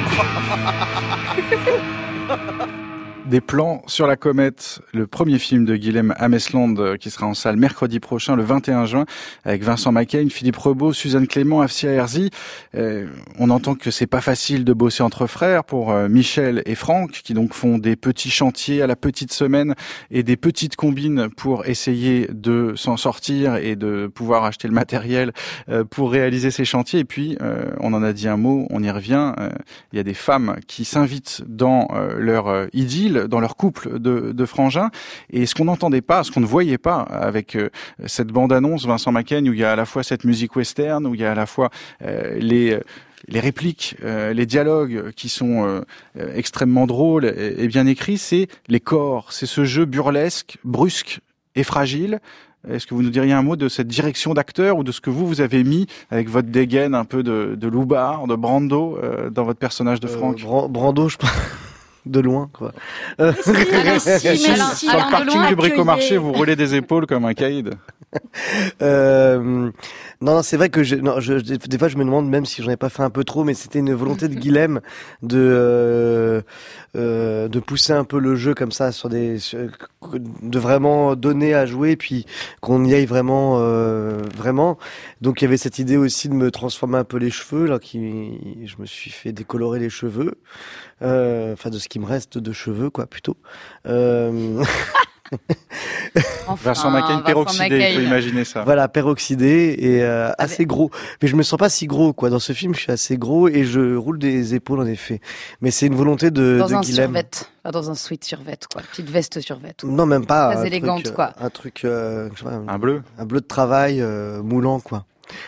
Des plans sur la comète, le premier film de Guilhem Amesland qui sera en salle mercredi prochain, le vingt et un juin, avec Vincent Macaigne, Philippe Rebaud, Suzanne Clément, Afsia Herzi. Euh, on entend que c'est pas facile de bosser entre frères pour euh, Michel et Franck, qui donc font des petits chantiers à la petite semaine et des petites combines pour essayer de s'en sortir et de pouvoir acheter le matériel euh, pour réaliser ces chantiers. Et puis, euh, on en a dit un mot, on y revient, euh, il y a des femmes qui s'invitent dans euh, leur euh, idylle, dans leur couple de, de frangins, et ce qu'on n'entendait pas, ce qu'on ne voyait pas avec euh, cette bande-annonce Vincent Macaigne, où il y a à la fois cette musique western, où il y a à la fois euh, les les répliques, euh, les dialogues qui sont euh, extrêmement drôles et, et bien écrits, c'est les corps, c'est ce jeu burlesque, brusque et fragile. Est-ce que vous nous diriez un mot de cette direction d'acteur ou de ce que vous, vous avez mis avec votre dégaine un peu de, de Loubard, de Brando euh, dans votre personnage de Franck? euh, Bran- Brando, je pense... de loin, quoi. Euh... Sur le parking du Bricomarché, vous roulez des épaules comme un caïd. euh, non, c'est vrai que je, non, je, des fois je me demande même si j'en ai pas fait un peu trop, mais c'était une volonté de Guilhem de euh, euh, de pousser un peu le jeu comme ça sur des sur, de vraiment donner à jouer, puis qu'on y aille vraiment, euh, vraiment. Donc il y avait cette idée aussi de me transformer un peu les cheveux, là, qui, je me suis fait décolorer les cheveux, euh, enfin de ce qui me reste de cheveux, quoi, plutôt. Euh... Enfin, Vincent Macaigne peroxydé, il faut imaginer ça. Voilà, peroxydé et euh, assez gros. Mais je me sens pas si gros, quoi. Dans ce film, je suis assez gros et je roule des épaules, en effet. Mais c'est une volonté de, dans de un Guilhem. survêt, pas dans un sweat survêt, quoi. Petite veste survêt. Non, même pas. Très élégante, truc, quoi. Un truc, euh, je sais pas, un bleu. Un bleu de travail euh, moulant, quoi.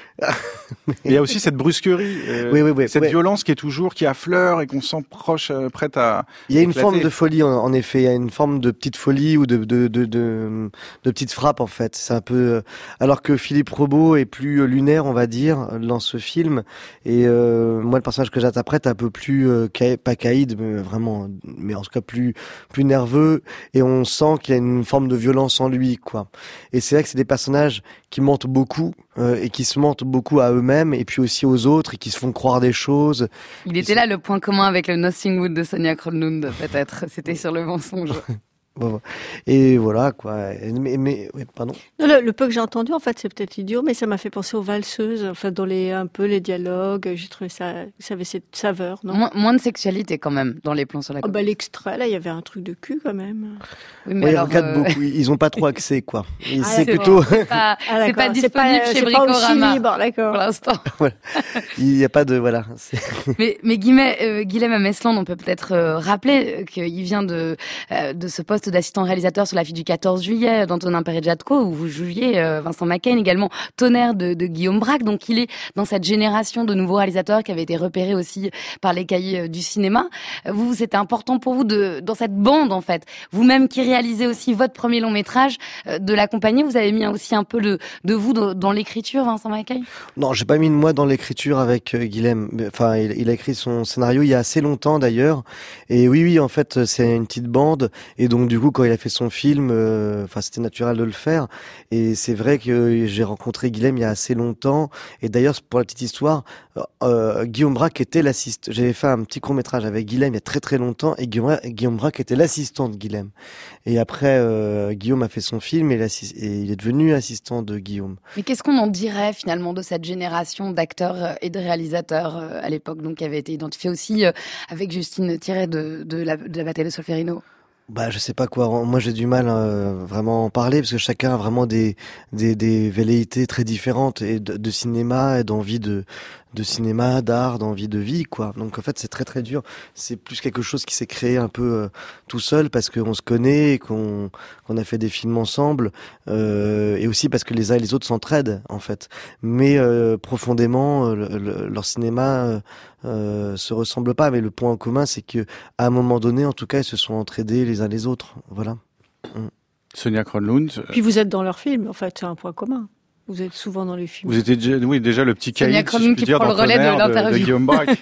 Il y a aussi cette brusquerie, euh, oui, oui, oui, cette oui. violence qui est toujours, qui affleure et qu'on sent proche, euh, prête à. Il y a une éclater. forme de folie, en, en effet. Il y a une forme de petite folie ou de de de de, de petite frappe, en fait. C'est un peu. Alors que Philippe Rebaud est plus lunaire, on va dire, dans ce film. Et euh, moi, le personnage que j'interprète est un peu plus euh, ca... pas caïd, mais vraiment, mais en tout cas plus plus nerveux. Et on sent qu'il y a une forme de violence en lui, quoi. Et c'est vrai que c'est des personnages qui mentent beaucoup euh, et qui se mentent beaucoup à eux-mêmes et puis aussi aux autres et qui se font croire des choses. Il était là le point commun avec le Nothing Wood de Sonia Kronlund, peut-être. C'était sur le mensonge. Bon, et voilà, quoi. Mais, mais oui, pardon. Non, le, le peu que j'ai entendu, en fait, c'est peut-être idiot, mais ça m'a fait penser aux valseuses. Enfin, dans les, un peu les dialogues, j'ai trouvé ça, ça avait cette saveur, non? Moins, moins de sexualité, quand même, dans les plans sur la oh, bah, l'extrait, là, il y avait un truc de cul, quand même. Oui, mais oui, alors, regarde euh... beaucoup. Ils ont pas trop accès, quoi. Et ah, c'est c'est plutôt. Bon. C'est pas, ah, c'est pas disponible c'est pas, chez c'est Bricorama. Pas libre, d'accord. Pour l'instant. Voilà. Il y a pas de, voilà. mais, mais Guilhem, euh, Guilhem Amesland, on peut peut-être euh, rappeler qu'il vient de, euh, de ce poste d'assistant réalisateur sur La fille du quatorze juillet d'Antonin Perret-Jadko, où vous jouiez euh, Vincent Macaigne, également Tonnerre de, de Guillaume Braque. Donc il est dans cette génération de nouveaux réalisateurs qui avaient été repérés aussi par les cahiers du cinéma. Vous, c'était important pour vous de, dans cette bande, en fait, vous-même qui réalisez aussi votre premier long métrage, euh, de l'accompagner. Vous avez mis aussi un peu de, de vous dans, dans l'écriture, Vincent Macaigne? Non, j'ai pas mis de moi dans l'écriture avec euh, Guilhem. Enfin, il, il a écrit son scénario il y a assez longtemps d'ailleurs. Et oui, oui, en fait, c'est une petite bande. Et donc, du coup, quand il a fait son film, enfin euh, c'était naturel de le faire. Et c'est vrai que j'ai rencontré Guilhem il y a assez longtemps. Et d'ailleurs, pour la petite histoire, euh, Guillaume Braque était l'assistant. J'avais fait un petit court métrage avec Guilhem il y a très très longtemps, et Guillaume, Guillaume Braque était l'assistant de Guilhem. Et après, euh, Guillaume a fait son film et, et il est devenu assistant de Guillaume. Mais qu'est-ce qu'on en dirait finalement de cette génération d'acteurs et de réalisateurs euh, à l'époque, donc qui avait été identifiée aussi euh, avec Justine Thierry de, de, la, de la bataille de Solferino? Bah, je sais pas quoi. Moi, j'ai du mal euh, vraiment à en parler parce que chacun a vraiment des des, des velléités très différentes et de, de cinéma et d'envie de de cinéma, d'art, d'envie de vie, quoi. Donc en fait, c'est très très dur. C'est plus quelque chose qui s'est créé un peu euh, tout seul parce qu'on se connaît, et qu'on qu'on a fait des films ensemble, euh, et aussi parce que les uns et les autres s'entraident en fait. Mais euh, profondément, le, le, leur cinéma euh, euh, se ressemble pas. Mais le point en commun, c'est que à un moment donné, en tout cas, ils se sont entraidés les uns les autres. Voilà. Mm. Sonia Kronlund. Puis vous êtes dans leur film, en fait, c'est un point commun. Vous êtes souvent dans les films. Vous étiez déjà, oui, déjà le petit cahier, si je puis dire, dans le relais de l'interview. De, de Guillaume Braque.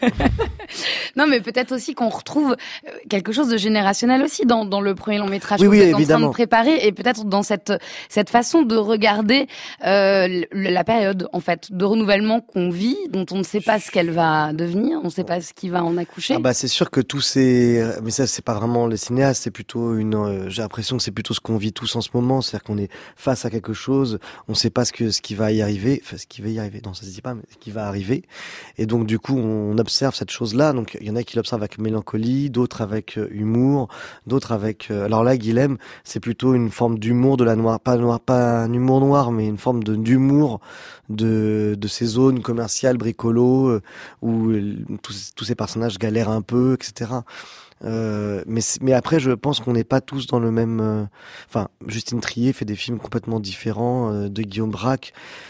Non, mais peut-être aussi qu'on retrouve quelque chose de générationnel aussi dans, dans le premier long métrage oui, que oui, vous êtes évidemment. en train de préparer, et peut-être dans cette, cette façon de regarder euh, la période, en fait, de renouvellement qu'on vit, dont on ne sait pas ce qu'elle va devenir, on ne sait pas ce qui va en accoucher. Ah bah c'est sûr que tous ces, mais ça c'est pas vraiment les cinéastes, c'est plutôt une, euh, j'ai l'impression que c'est plutôt ce qu'on vit tous en ce moment, c'est-à-dire qu'on est face à quelque chose, on sait pas ce que ce qui va y arriver, enfin ce qui va y arriver, non ça se dit pas, mais ce qui va arriver, et donc du coup on observe cette chose-là. Donc il y en a qui l'observent avec mélancolie, d'autres avec euh, humour, d'autres avec, euh, alors là Guilhem c'est plutôt une forme d'humour de la noire, pas noir, pas un humour noir, mais une forme de d'humour de de ces zones commerciales bricolo euh, où euh, tous tous ces personnages galèrent un peu, et cetera. Euh, mais mais après je pense qu'on n'est pas tous dans le même. Euh, enfin, Justine Triet fait des films complètement différents euh, de Guillaume Braque.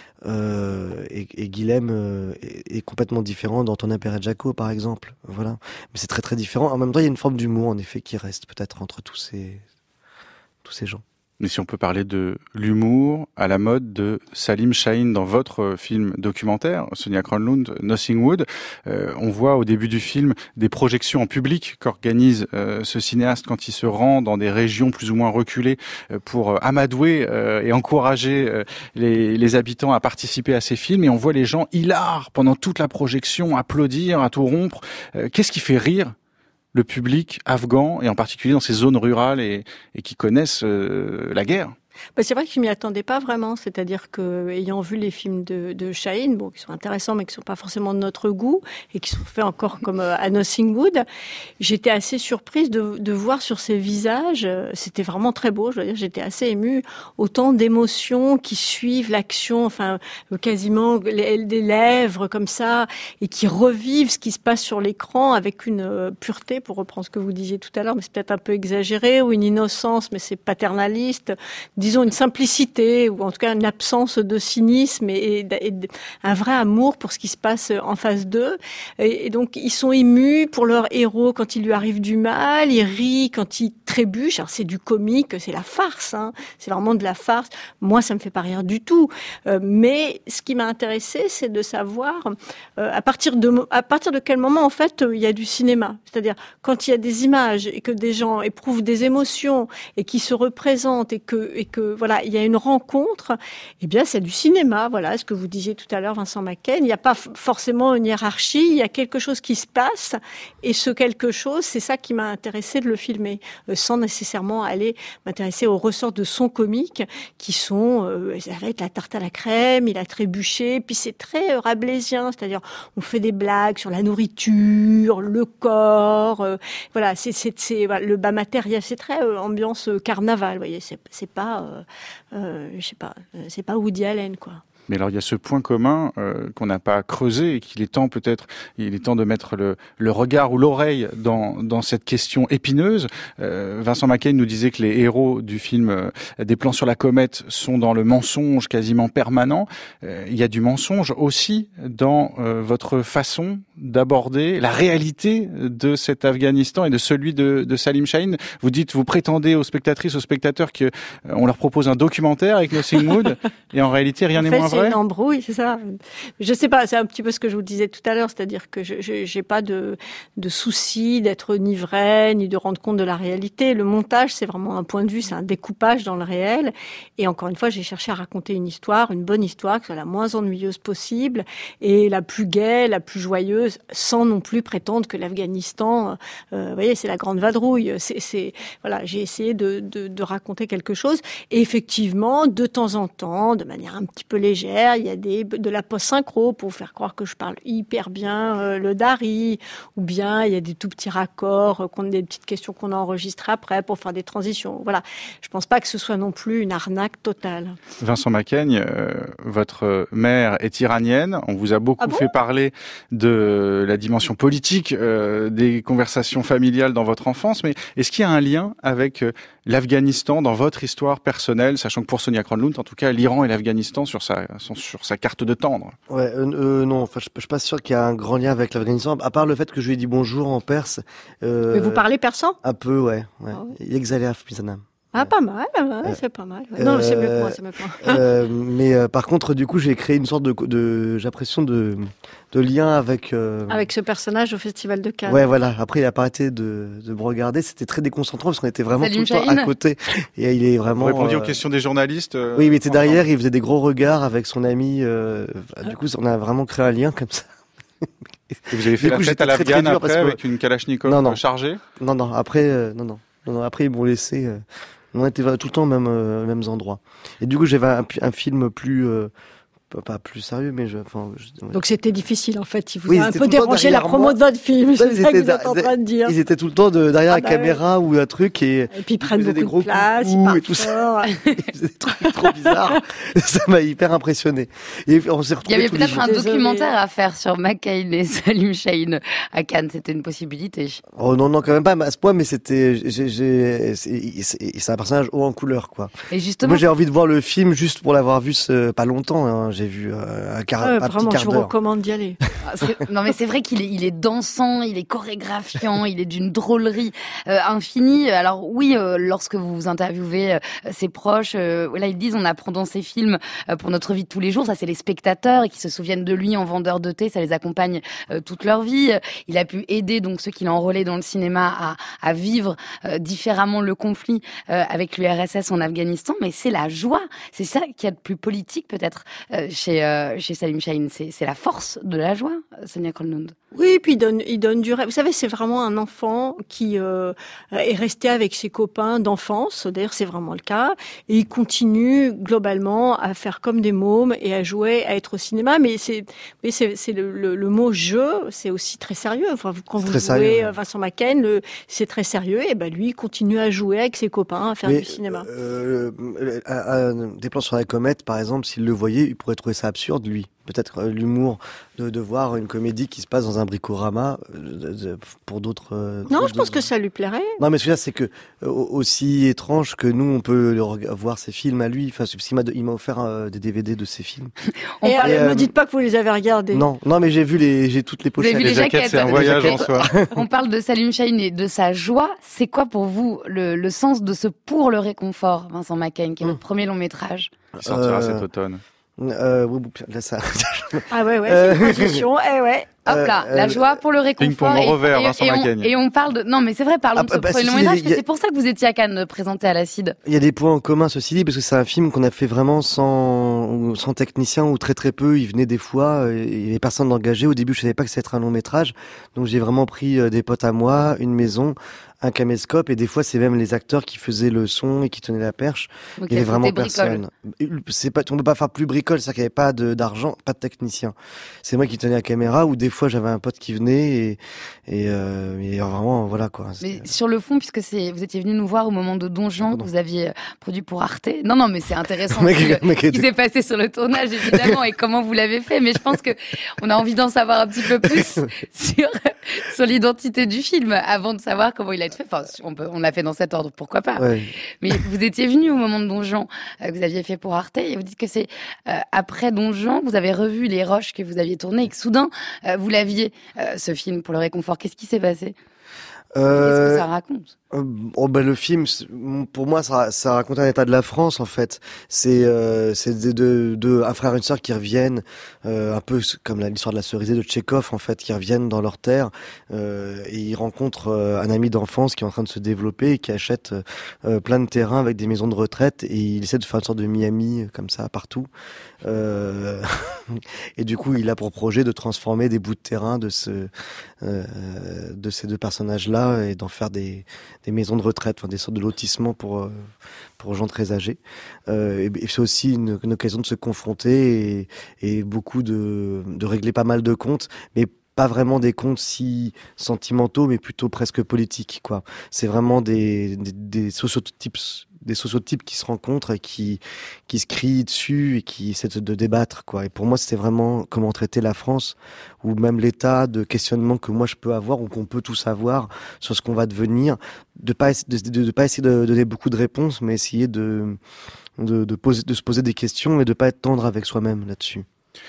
Euh, et, et Guilhem euh, est, est complètement différent d'Antonin Perret-Jadko, par exemple. Voilà. Mais c'est très très différent. En même temps, il y a une forme d'humour, en effet, qui reste peut-être entre tous ces tous ces gens. Mais si on peut parler de l'humour à la mode de Salim Chahine dans votre film documentaire, Sonia Kronlund, Nothing Wood, euh, on voit au début du film des projections en public qu'organise euh, ce cinéaste quand il se rend dans des régions plus ou moins reculées euh, pour euh, amadouer euh, et encourager euh, les, les habitants à participer à ces films. Et on voit les gens hilares pendant toute la projection, applaudir, à tout rompre. Euh, qu'est-ce qui fait rire le public afghan, et en particulier dans ces zones rurales et, et qui connaissent euh, la guerre? Bah, c'est vrai que je m'y attendais pas vraiment, c'est-à-dire que ayant vu les films de, de Chahine, bon, qui sont intéressants mais qui sont pas forcément de notre goût et qui sont faits encore comme euh, à Nothing Wood, j'étais assez surprise de, de voir sur ces visages, euh, c'était vraiment très beau, je dois dire, j'étais assez émue, autant d'émotions qui suivent l'action, enfin euh, quasiment les, des lèvres comme ça et qui revivent ce qui se passe sur l'écran avec une euh, pureté, pour reprendre ce que vous disiez tout à l'heure, mais c'est peut-être un peu exagéré, ou une innocence, mais c'est paternaliste. Disons une simplicité, ou en tout cas une absence de cynisme et, et, et un vrai amour pour ce qui se passe en face d'eux. Et, et donc, ils sont émus pour leur héros quand il lui arrive du mal, ils rient quand il trébuche. Alors, c'est du comique, c'est la farce, hein. C'est vraiment de la farce. Moi, ça me fait pas rire du tout. Euh, mais ce qui m'a intéressée, c'est de savoir euh, à partir de à partir de quel moment, en fait, euh, il y a du cinéma. C'est-à-dire, quand il y a des images et que des gens éprouvent des émotions et qui se représentent et que et que voilà, il y a une rencontre, eh bien c'est du cinéma, voilà, ce que vous disiez tout à l'heure, Vincent Macken, il n'y a pas f- forcément une hiérarchie, il y a quelque chose qui se passe, et ce quelque chose, c'est ça qui m'a intéressé de le filmer, euh, sans nécessairement aller m'intéresser aux ressorts de son comique, qui sont, euh, ça va être la tarte à la crème, il a trébuché, puis c'est très euh, rabelaisien, c'est-à-dire on fait des blagues sur la nourriture, le corps, euh, voilà, c'est, c'est, c'est voilà, le bas matériel, c'est très euh, ambiance euh, carnaval, vous voyez, c'est, c'est pas Euh, euh, je sais pas, euh, c'est pas Woody Allen, quoi. Mais alors il y a ce point commun euh, qu'on n'a pas creusé et qu'il est temps peut-être, il est temps de mettre le, le regard ou l'oreille dans, dans cette question épineuse. Euh, Vincent Macken nous disait que les héros du film euh, Des plans sur la comète sont dans le mensonge quasiment permanent. Euh, il y a du mensonge aussi dans euh, votre façon d'aborder la réalité de cet Afghanistan et de celui de, de Salim Chahine. Vous dites, vous prétendez aux spectatrices, aux spectateurs que euh, on leur propose un documentaire avec Nothing Wood et en réalité rien n'est moins C'est une embrouille, c'est ça. Je sais pas, c'est un petit peu ce que je vous disais tout à l'heure, c'est-à-dire que je, je j'ai pas de de souci d'être ni vrai ni de rendre compte de la réalité. Le montage, c'est vraiment un point de vue, c'est un découpage dans le réel. Et encore une fois, j'ai cherché à raconter une histoire, une bonne histoire, qui soit la moins ennuyeuse possible et la plus gaie, la plus joyeuse, sans non plus prétendre que l'Afghanistan, euh, vous voyez, c'est la grande vadrouille. C'est, c'est voilà, j'ai essayé de, de de raconter quelque chose. Et effectivement, de temps en temps, de manière un petit peu légère, il y a des, de la post-synchro pour faire croire que je parle hyper bien euh, le dari, ou bien il y a des tout petits raccords, euh, qu'on, des petites questions qu'on a enregistrées après pour faire des transitions. Voilà, je pense pas que ce soit non plus une arnaque totale. Vincent Macken, euh, votre mère est iranienne. On vous a beaucoup ah bon fait parler de la dimension politique euh, des conversations familiales dans votre enfance, mais est-ce qu'il y a un lien avec euh, l'Afghanistan dans votre histoire personnelle, sachant que pour Sonia Kronlund, en tout cas, l'Iran et l'Afghanistan sur sa sont sur sa carte de tendre. Ouais, euh, euh, non, enfin, je, je suis pas sûr qu'il y a un grand lien avec l'Afghanistan, à part le fait que je lui ai dit bonjour en perse. Euh, Mais vous parlez persan ? Un peu, ouais. ouais. Oh. Yexalef Mizanam. Ah, pas mal, ouais, ouais. C'est pas mal. Ouais. Non, euh, c'est mieux que moi, c'est mieux que moi. euh, mais euh, par contre, du coup, j'ai créé une sorte de, de j'ai l'impression de, de lien avec... Euh... Avec ce personnage au Festival de Cannes. Ouais, voilà. Après, il a pas arrêté de, de me regarder. C'était très déconcentrant parce qu'on était vraiment Salim tout le temps à côté. Et il est vraiment... Vous répondiez euh... aux questions des journalistes euh, Oui, il était derrière, il faisait des gros regards avec son ami. Euh... Du coup, on a vraiment créé un lien comme ça. Et vous avez fait du la coup, fête à l'Afghan après que... avec une Kalachnikov non, non. chargée ? Non, non. Après, euh, non, non, non, non. Après, ils m'ont laissé... Euh... On était tout le temps aux mêmes, euh, mêmes endroits. Et du coup, j'avais un, un film plus, euh, pas plus sérieux, mais je, enfin. Je, ouais. Donc c'était difficile en fait. Il vous oui, a un peu dérangé la promo moi. de votre film. Ouais, c'est ça que vous êtes en train de dire. Ils étaient tout le temps de, derrière ah, la bah caméra oui. ou un truc et. Et puis ils prennent ils beaucoup des gros de place, ils partent et tout ça. Ils faisaient des trucs trop bizarres. Ça m'a hyper impressionné. Et on s'est retrouvés. Il y avait tous peut-être les un jours. documentaire à faire sur Macken et Salim Chahine à Cannes. C'était une possibilité. Oh non non quand même pas à ce point, mais c'était, j'ai, j'ai, c'est, c'est, c'est un personnage haut en couleur quoi. Et justement. Moi j'ai envie de voir le film juste pour l'avoir vu ce, pas longtemps. Hein. J'ai vu euh, un quart, ouais, un vraiment, petit quart je vous recommande d'y aller. Non mais c'est vrai qu'il est, il est dansant, il est chorégraphiant, il est d'une drôlerie euh, infinie. Alors oui, euh, lorsque vous vous interviewez euh, ses proches, euh, là ils disent on apprend dans ses films euh, pour notre vie de tous les jours. Ça c'est les spectateurs qui se souviennent de lui en vendeur de thé, ça les accompagne euh, toute leur vie. Il a pu aider donc ceux qu'il a enrôlés dans le cinéma à, à vivre euh, différemment le conflit euh, avec l'U R S S en Afghanistan. Mais c'est la joie, c'est ça qu'il y a de plus politique peut-être euh, chez, euh, chez Salim Chahine. C'est, c'est la force de la joie, Sonia Krollund. Oui, puis il donne, il donne du rêve. Vous savez, c'est vraiment un enfant qui euh, est resté avec ses copains d'enfance. D'ailleurs, c'est vraiment le cas. Et il continue globalement à faire comme des mômes et à jouer, à être au cinéma. Mais c'est, mais c'est, c'est le, le, le mot jeu, c'est aussi très sérieux. Enfin, quand c'est vous jouez sérieux, Vincent Macaigne, le, c'est très sérieux. Et ben lui, il continue à jouer avec ses copains, à faire mais, du cinéma. Euh, euh, à, à, des plans sur la comète, par exemple, s'il le voyait, il pourrait trouver ça absurde, lui. Peut-être euh, l'humour de, de voir une comédie qui se passe dans un bricorama euh, de, pour d'autres. Euh, non, je d'autres... pense que ça lui plairait. Non, mais ce que je veux dire, c'est que euh, aussi étrange que nous, on peut le reg- voir ses films à lui. Enfin, parce qu'il m'a, il m'a offert euh, des D V D de ses films. Et, et euh, ne dites pas que vous les avez regardés. Non, non, mais j'ai vu les, j'ai toutes les pochettes. Vous avez vu les, les jaquettes, jaquettes, c'est un voyage en soi. On parle de Salim Chahine et de sa joie. C'est quoi pour vous le, le sens de ce Pour le réconfort, Vincent Macaigne, qui est mmh. votre premier long métrage? Il sortira euh... cet automne. Euh, là, ça... Ah ouais, ouais, c'est une transition, eh ouais. Hop là, euh, la joie pour le réconfort. Et, revers, et, et, on, et on parle de... Non, mais c'est vrai, parlons ah, de ce bah, premier long métrage, a... c'est pour ça que vous étiez à Cannes présenté à l'Acide. Il y a des points en commun, ceci dit, parce que c'est un film qu'on a fait vraiment sans, sans technicien ou très très peu. Il venait des fois, il y avait personne d'engagé. Au début, je savais pas que c'était être un long métrage. Donc j'ai vraiment pris des potes à moi, une maison, un caméscope, et des fois c'est même les acteurs qui faisaient le son et qui tenaient la perche. Donc il y avait vraiment personne. C'est pas, on peut pas faire plus bricole, c'est-à-dire qu'il n'y avait pas de, d'argent, pas de technicien. C'est moi qui tenais la caméra, ou des fois j'avais un pote qui venait et, et, euh, et vraiment voilà quoi. Mais sur le fond, puisque c'est, vous étiez venu nous voir au moment de Don Juan, que vous aviez produit pour Arte. Non, non, mais c'est intéressant ce qui, qui s'est passé sur le tournage évidemment et comment vous l'avez fait. Mais je pense que on a envie d'en savoir un petit peu plus sur sur l'identité du film avant de savoir comment il a été fait. Enfin, on, peut, on l'a fait dans cet ordre, pourquoi pas. Ouais. Mais vous étiez venu au moment de Don Juan, euh, que vous aviez fait pour Arte, et vous dites que c'est euh, après Don Juan, vous avez revu Les Roches que vous aviez tourné et que soudain, euh, vous l'aviez, euh, ce film, pour le réconfort. Qu'est-ce qui s'est passé ? Euh... Qu'est-ce que ça raconte ? Euh, oh ben le film, pour moi, ça, ça raconte un état de la France en fait. C'est euh, c'est de, de, de un frère et une sœur qui reviennent, euh, un peu comme l'histoire de la cerisée de Tchekhov en fait, qui reviennent dans leur terre euh, et ils rencontrent euh, un ami d'enfance qui est en train de se développer et qui achète euh, plein de terrains avec des maisons de retraite et il essaie de faire une sorte de Miami comme ça partout. Euh... et du coup, il a pour projet de transformer des bouts de terrain de ce euh, de ces deux personnages-là et d'en faire des des maisons de retraite, enfin des sortes de lotissements pour pour gens très âgés. Euh, et, et c'est aussi une, une occasion de se confronter et, et beaucoup de de régler pas mal de comptes, mais pas vraiment des comptes si sentimentaux, mais plutôt presque politiques, quoi. C'est vraiment des des, des sociotypes des sociotypes qui se rencontrent et qui qui se crient dessus et qui essaient de débattre, quoi. Et pour moi, c'était vraiment comment traiter la France ou même l'état de questionnement que moi je peux avoir ou qu'on peut tous avoir sur ce qu'on va devenir, de pas de, de, de pas essayer de donner beaucoup de réponses, mais essayer de de, de poser de se poser des questions et de pas être tendre avec soi-même là-dessus.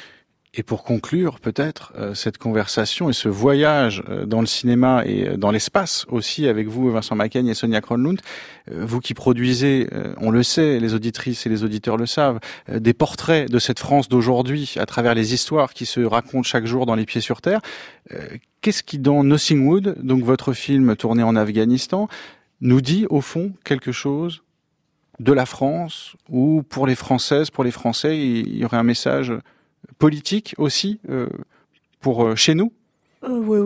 Et pour conclure, peut-être, euh, cette conversation et ce voyage euh, dans le cinéma et euh, dans l'espace aussi avec vous, Vincent Macaigne et Sonia Krollund, euh, vous qui produisez, euh, on le sait, les auditrices et les auditeurs le savent, euh, des portraits de cette France d'aujourd'hui à travers les histoires qui se racontent chaque jour dans Les Pieds sur Terre. Euh, qu'est-ce qui, dans Nothing Wood, donc votre film tourné en Afghanistan, nous dit, au fond, quelque chose de la France, ou pour les Françaises, pour les Français, il y aurait un message politique aussi euh, pour euh, chez nous? Euh, oui,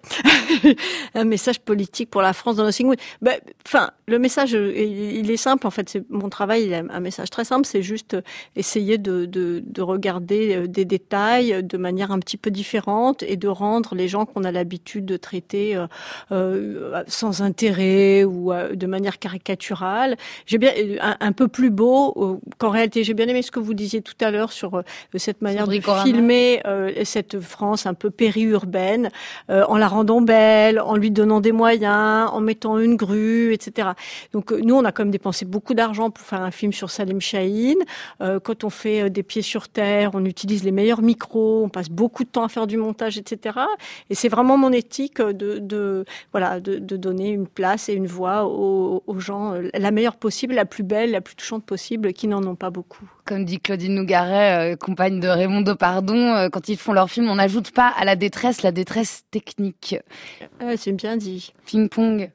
oui. Un message politique pour la France dans Nothing Wood. Ben, enfin, le message, il est simple. En fait, c'est mon travail. Il a un message très simple. C'est juste essayer de, de, de regarder des détails de manière un petit peu différente et de rendre les gens qu'on a l'habitude de traiter euh, euh, sans intérêt ou euh, de manière caricaturale. J'ai bien un, un peu plus beau euh, qu'en réalité. J'ai bien aimé ce que vous disiez tout à l'heure sur euh, cette manière de filmer euh, cette France un peu périurbaine. Euh, en la rendant belle, en lui donnant des moyens, en mettant une grue, et cetera. Donc nous, on a quand même dépensé beaucoup d'argent pour faire un film sur Salim Chahine. Euh, quand on fait euh, des pieds sur terre, on utilise les meilleurs micros, on passe beaucoup de temps à faire du montage, et cetera. Et c'est vraiment mon éthique de, de voilà, de, de donner une place et une voix aux, aux gens, euh, la meilleure possible, la plus belle, la plus touchante possible, qui n'en ont pas beaucoup. Comme dit Claudine Nougaret, euh, compagne de Raymond Depardon, euh, quand ils font leur film, on n'ajoute pas à la détresse la détresse technique. Euh, c'est bien dit. Ping-pong.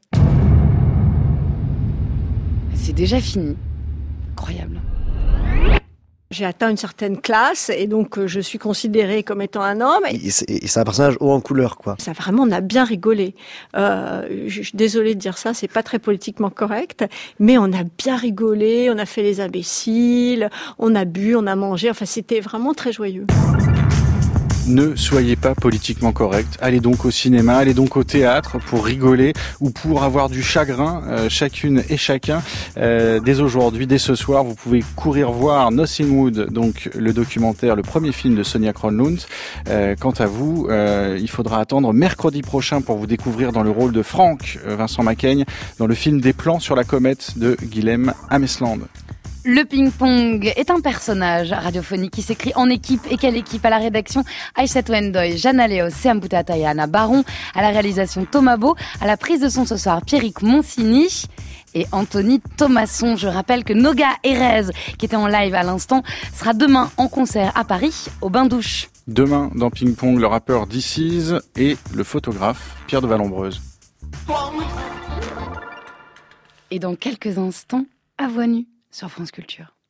C'est déjà fini. Incroyable. J'ai atteint une certaine classe et donc euh, je suis considérée comme étant un homme. Et c'est, et c'est un personnage haut en couleur, quoi. Ça, vraiment, on a bien rigolé. Euh, je suis désolée de dire ça, c'est pas très politiquement correct, mais on a bien rigolé, on a fait les imbéciles, on a bu, on a mangé, enfin c'était vraiment très joyeux. Ne soyez pas politiquement correct. Allez donc au cinéma, allez donc au théâtre pour rigoler ou pour avoir du chagrin, euh, chacune et chacun. Euh, dès aujourd'hui, dès ce soir, vous pouvez courir voir Nothing Wood, donc le documentaire, le premier film de Sonia Kronlund. Euh, quant à vous, euh, il faudra attendre mercredi prochain pour vous découvrir dans le rôle de Franck, euh, Vincent Macaigne, dans le film Des plans sur la comète de Guilhem Amersland. Le ping-pong est un personnage radiophonique qui s'écrit en équipe. Et quelle équipe? À la rédaction, Aïssatou Ndoye, Jana Léos, Seam Boutata et Anna Baron. À la réalisation, Thomas Beau. À la prise de son ce soir, Pierrick Monsigny et Anthony Thomasson. Je rappelle que Noga Erez, qui était en live à l'instant, sera demain en concert à Paris, au Bain-Douche. Demain, dans Ping-Pong, le rappeur D C et le photographe Pierre de Vallombreuse. Et dans quelques instants, à Voix nue sur France Culture.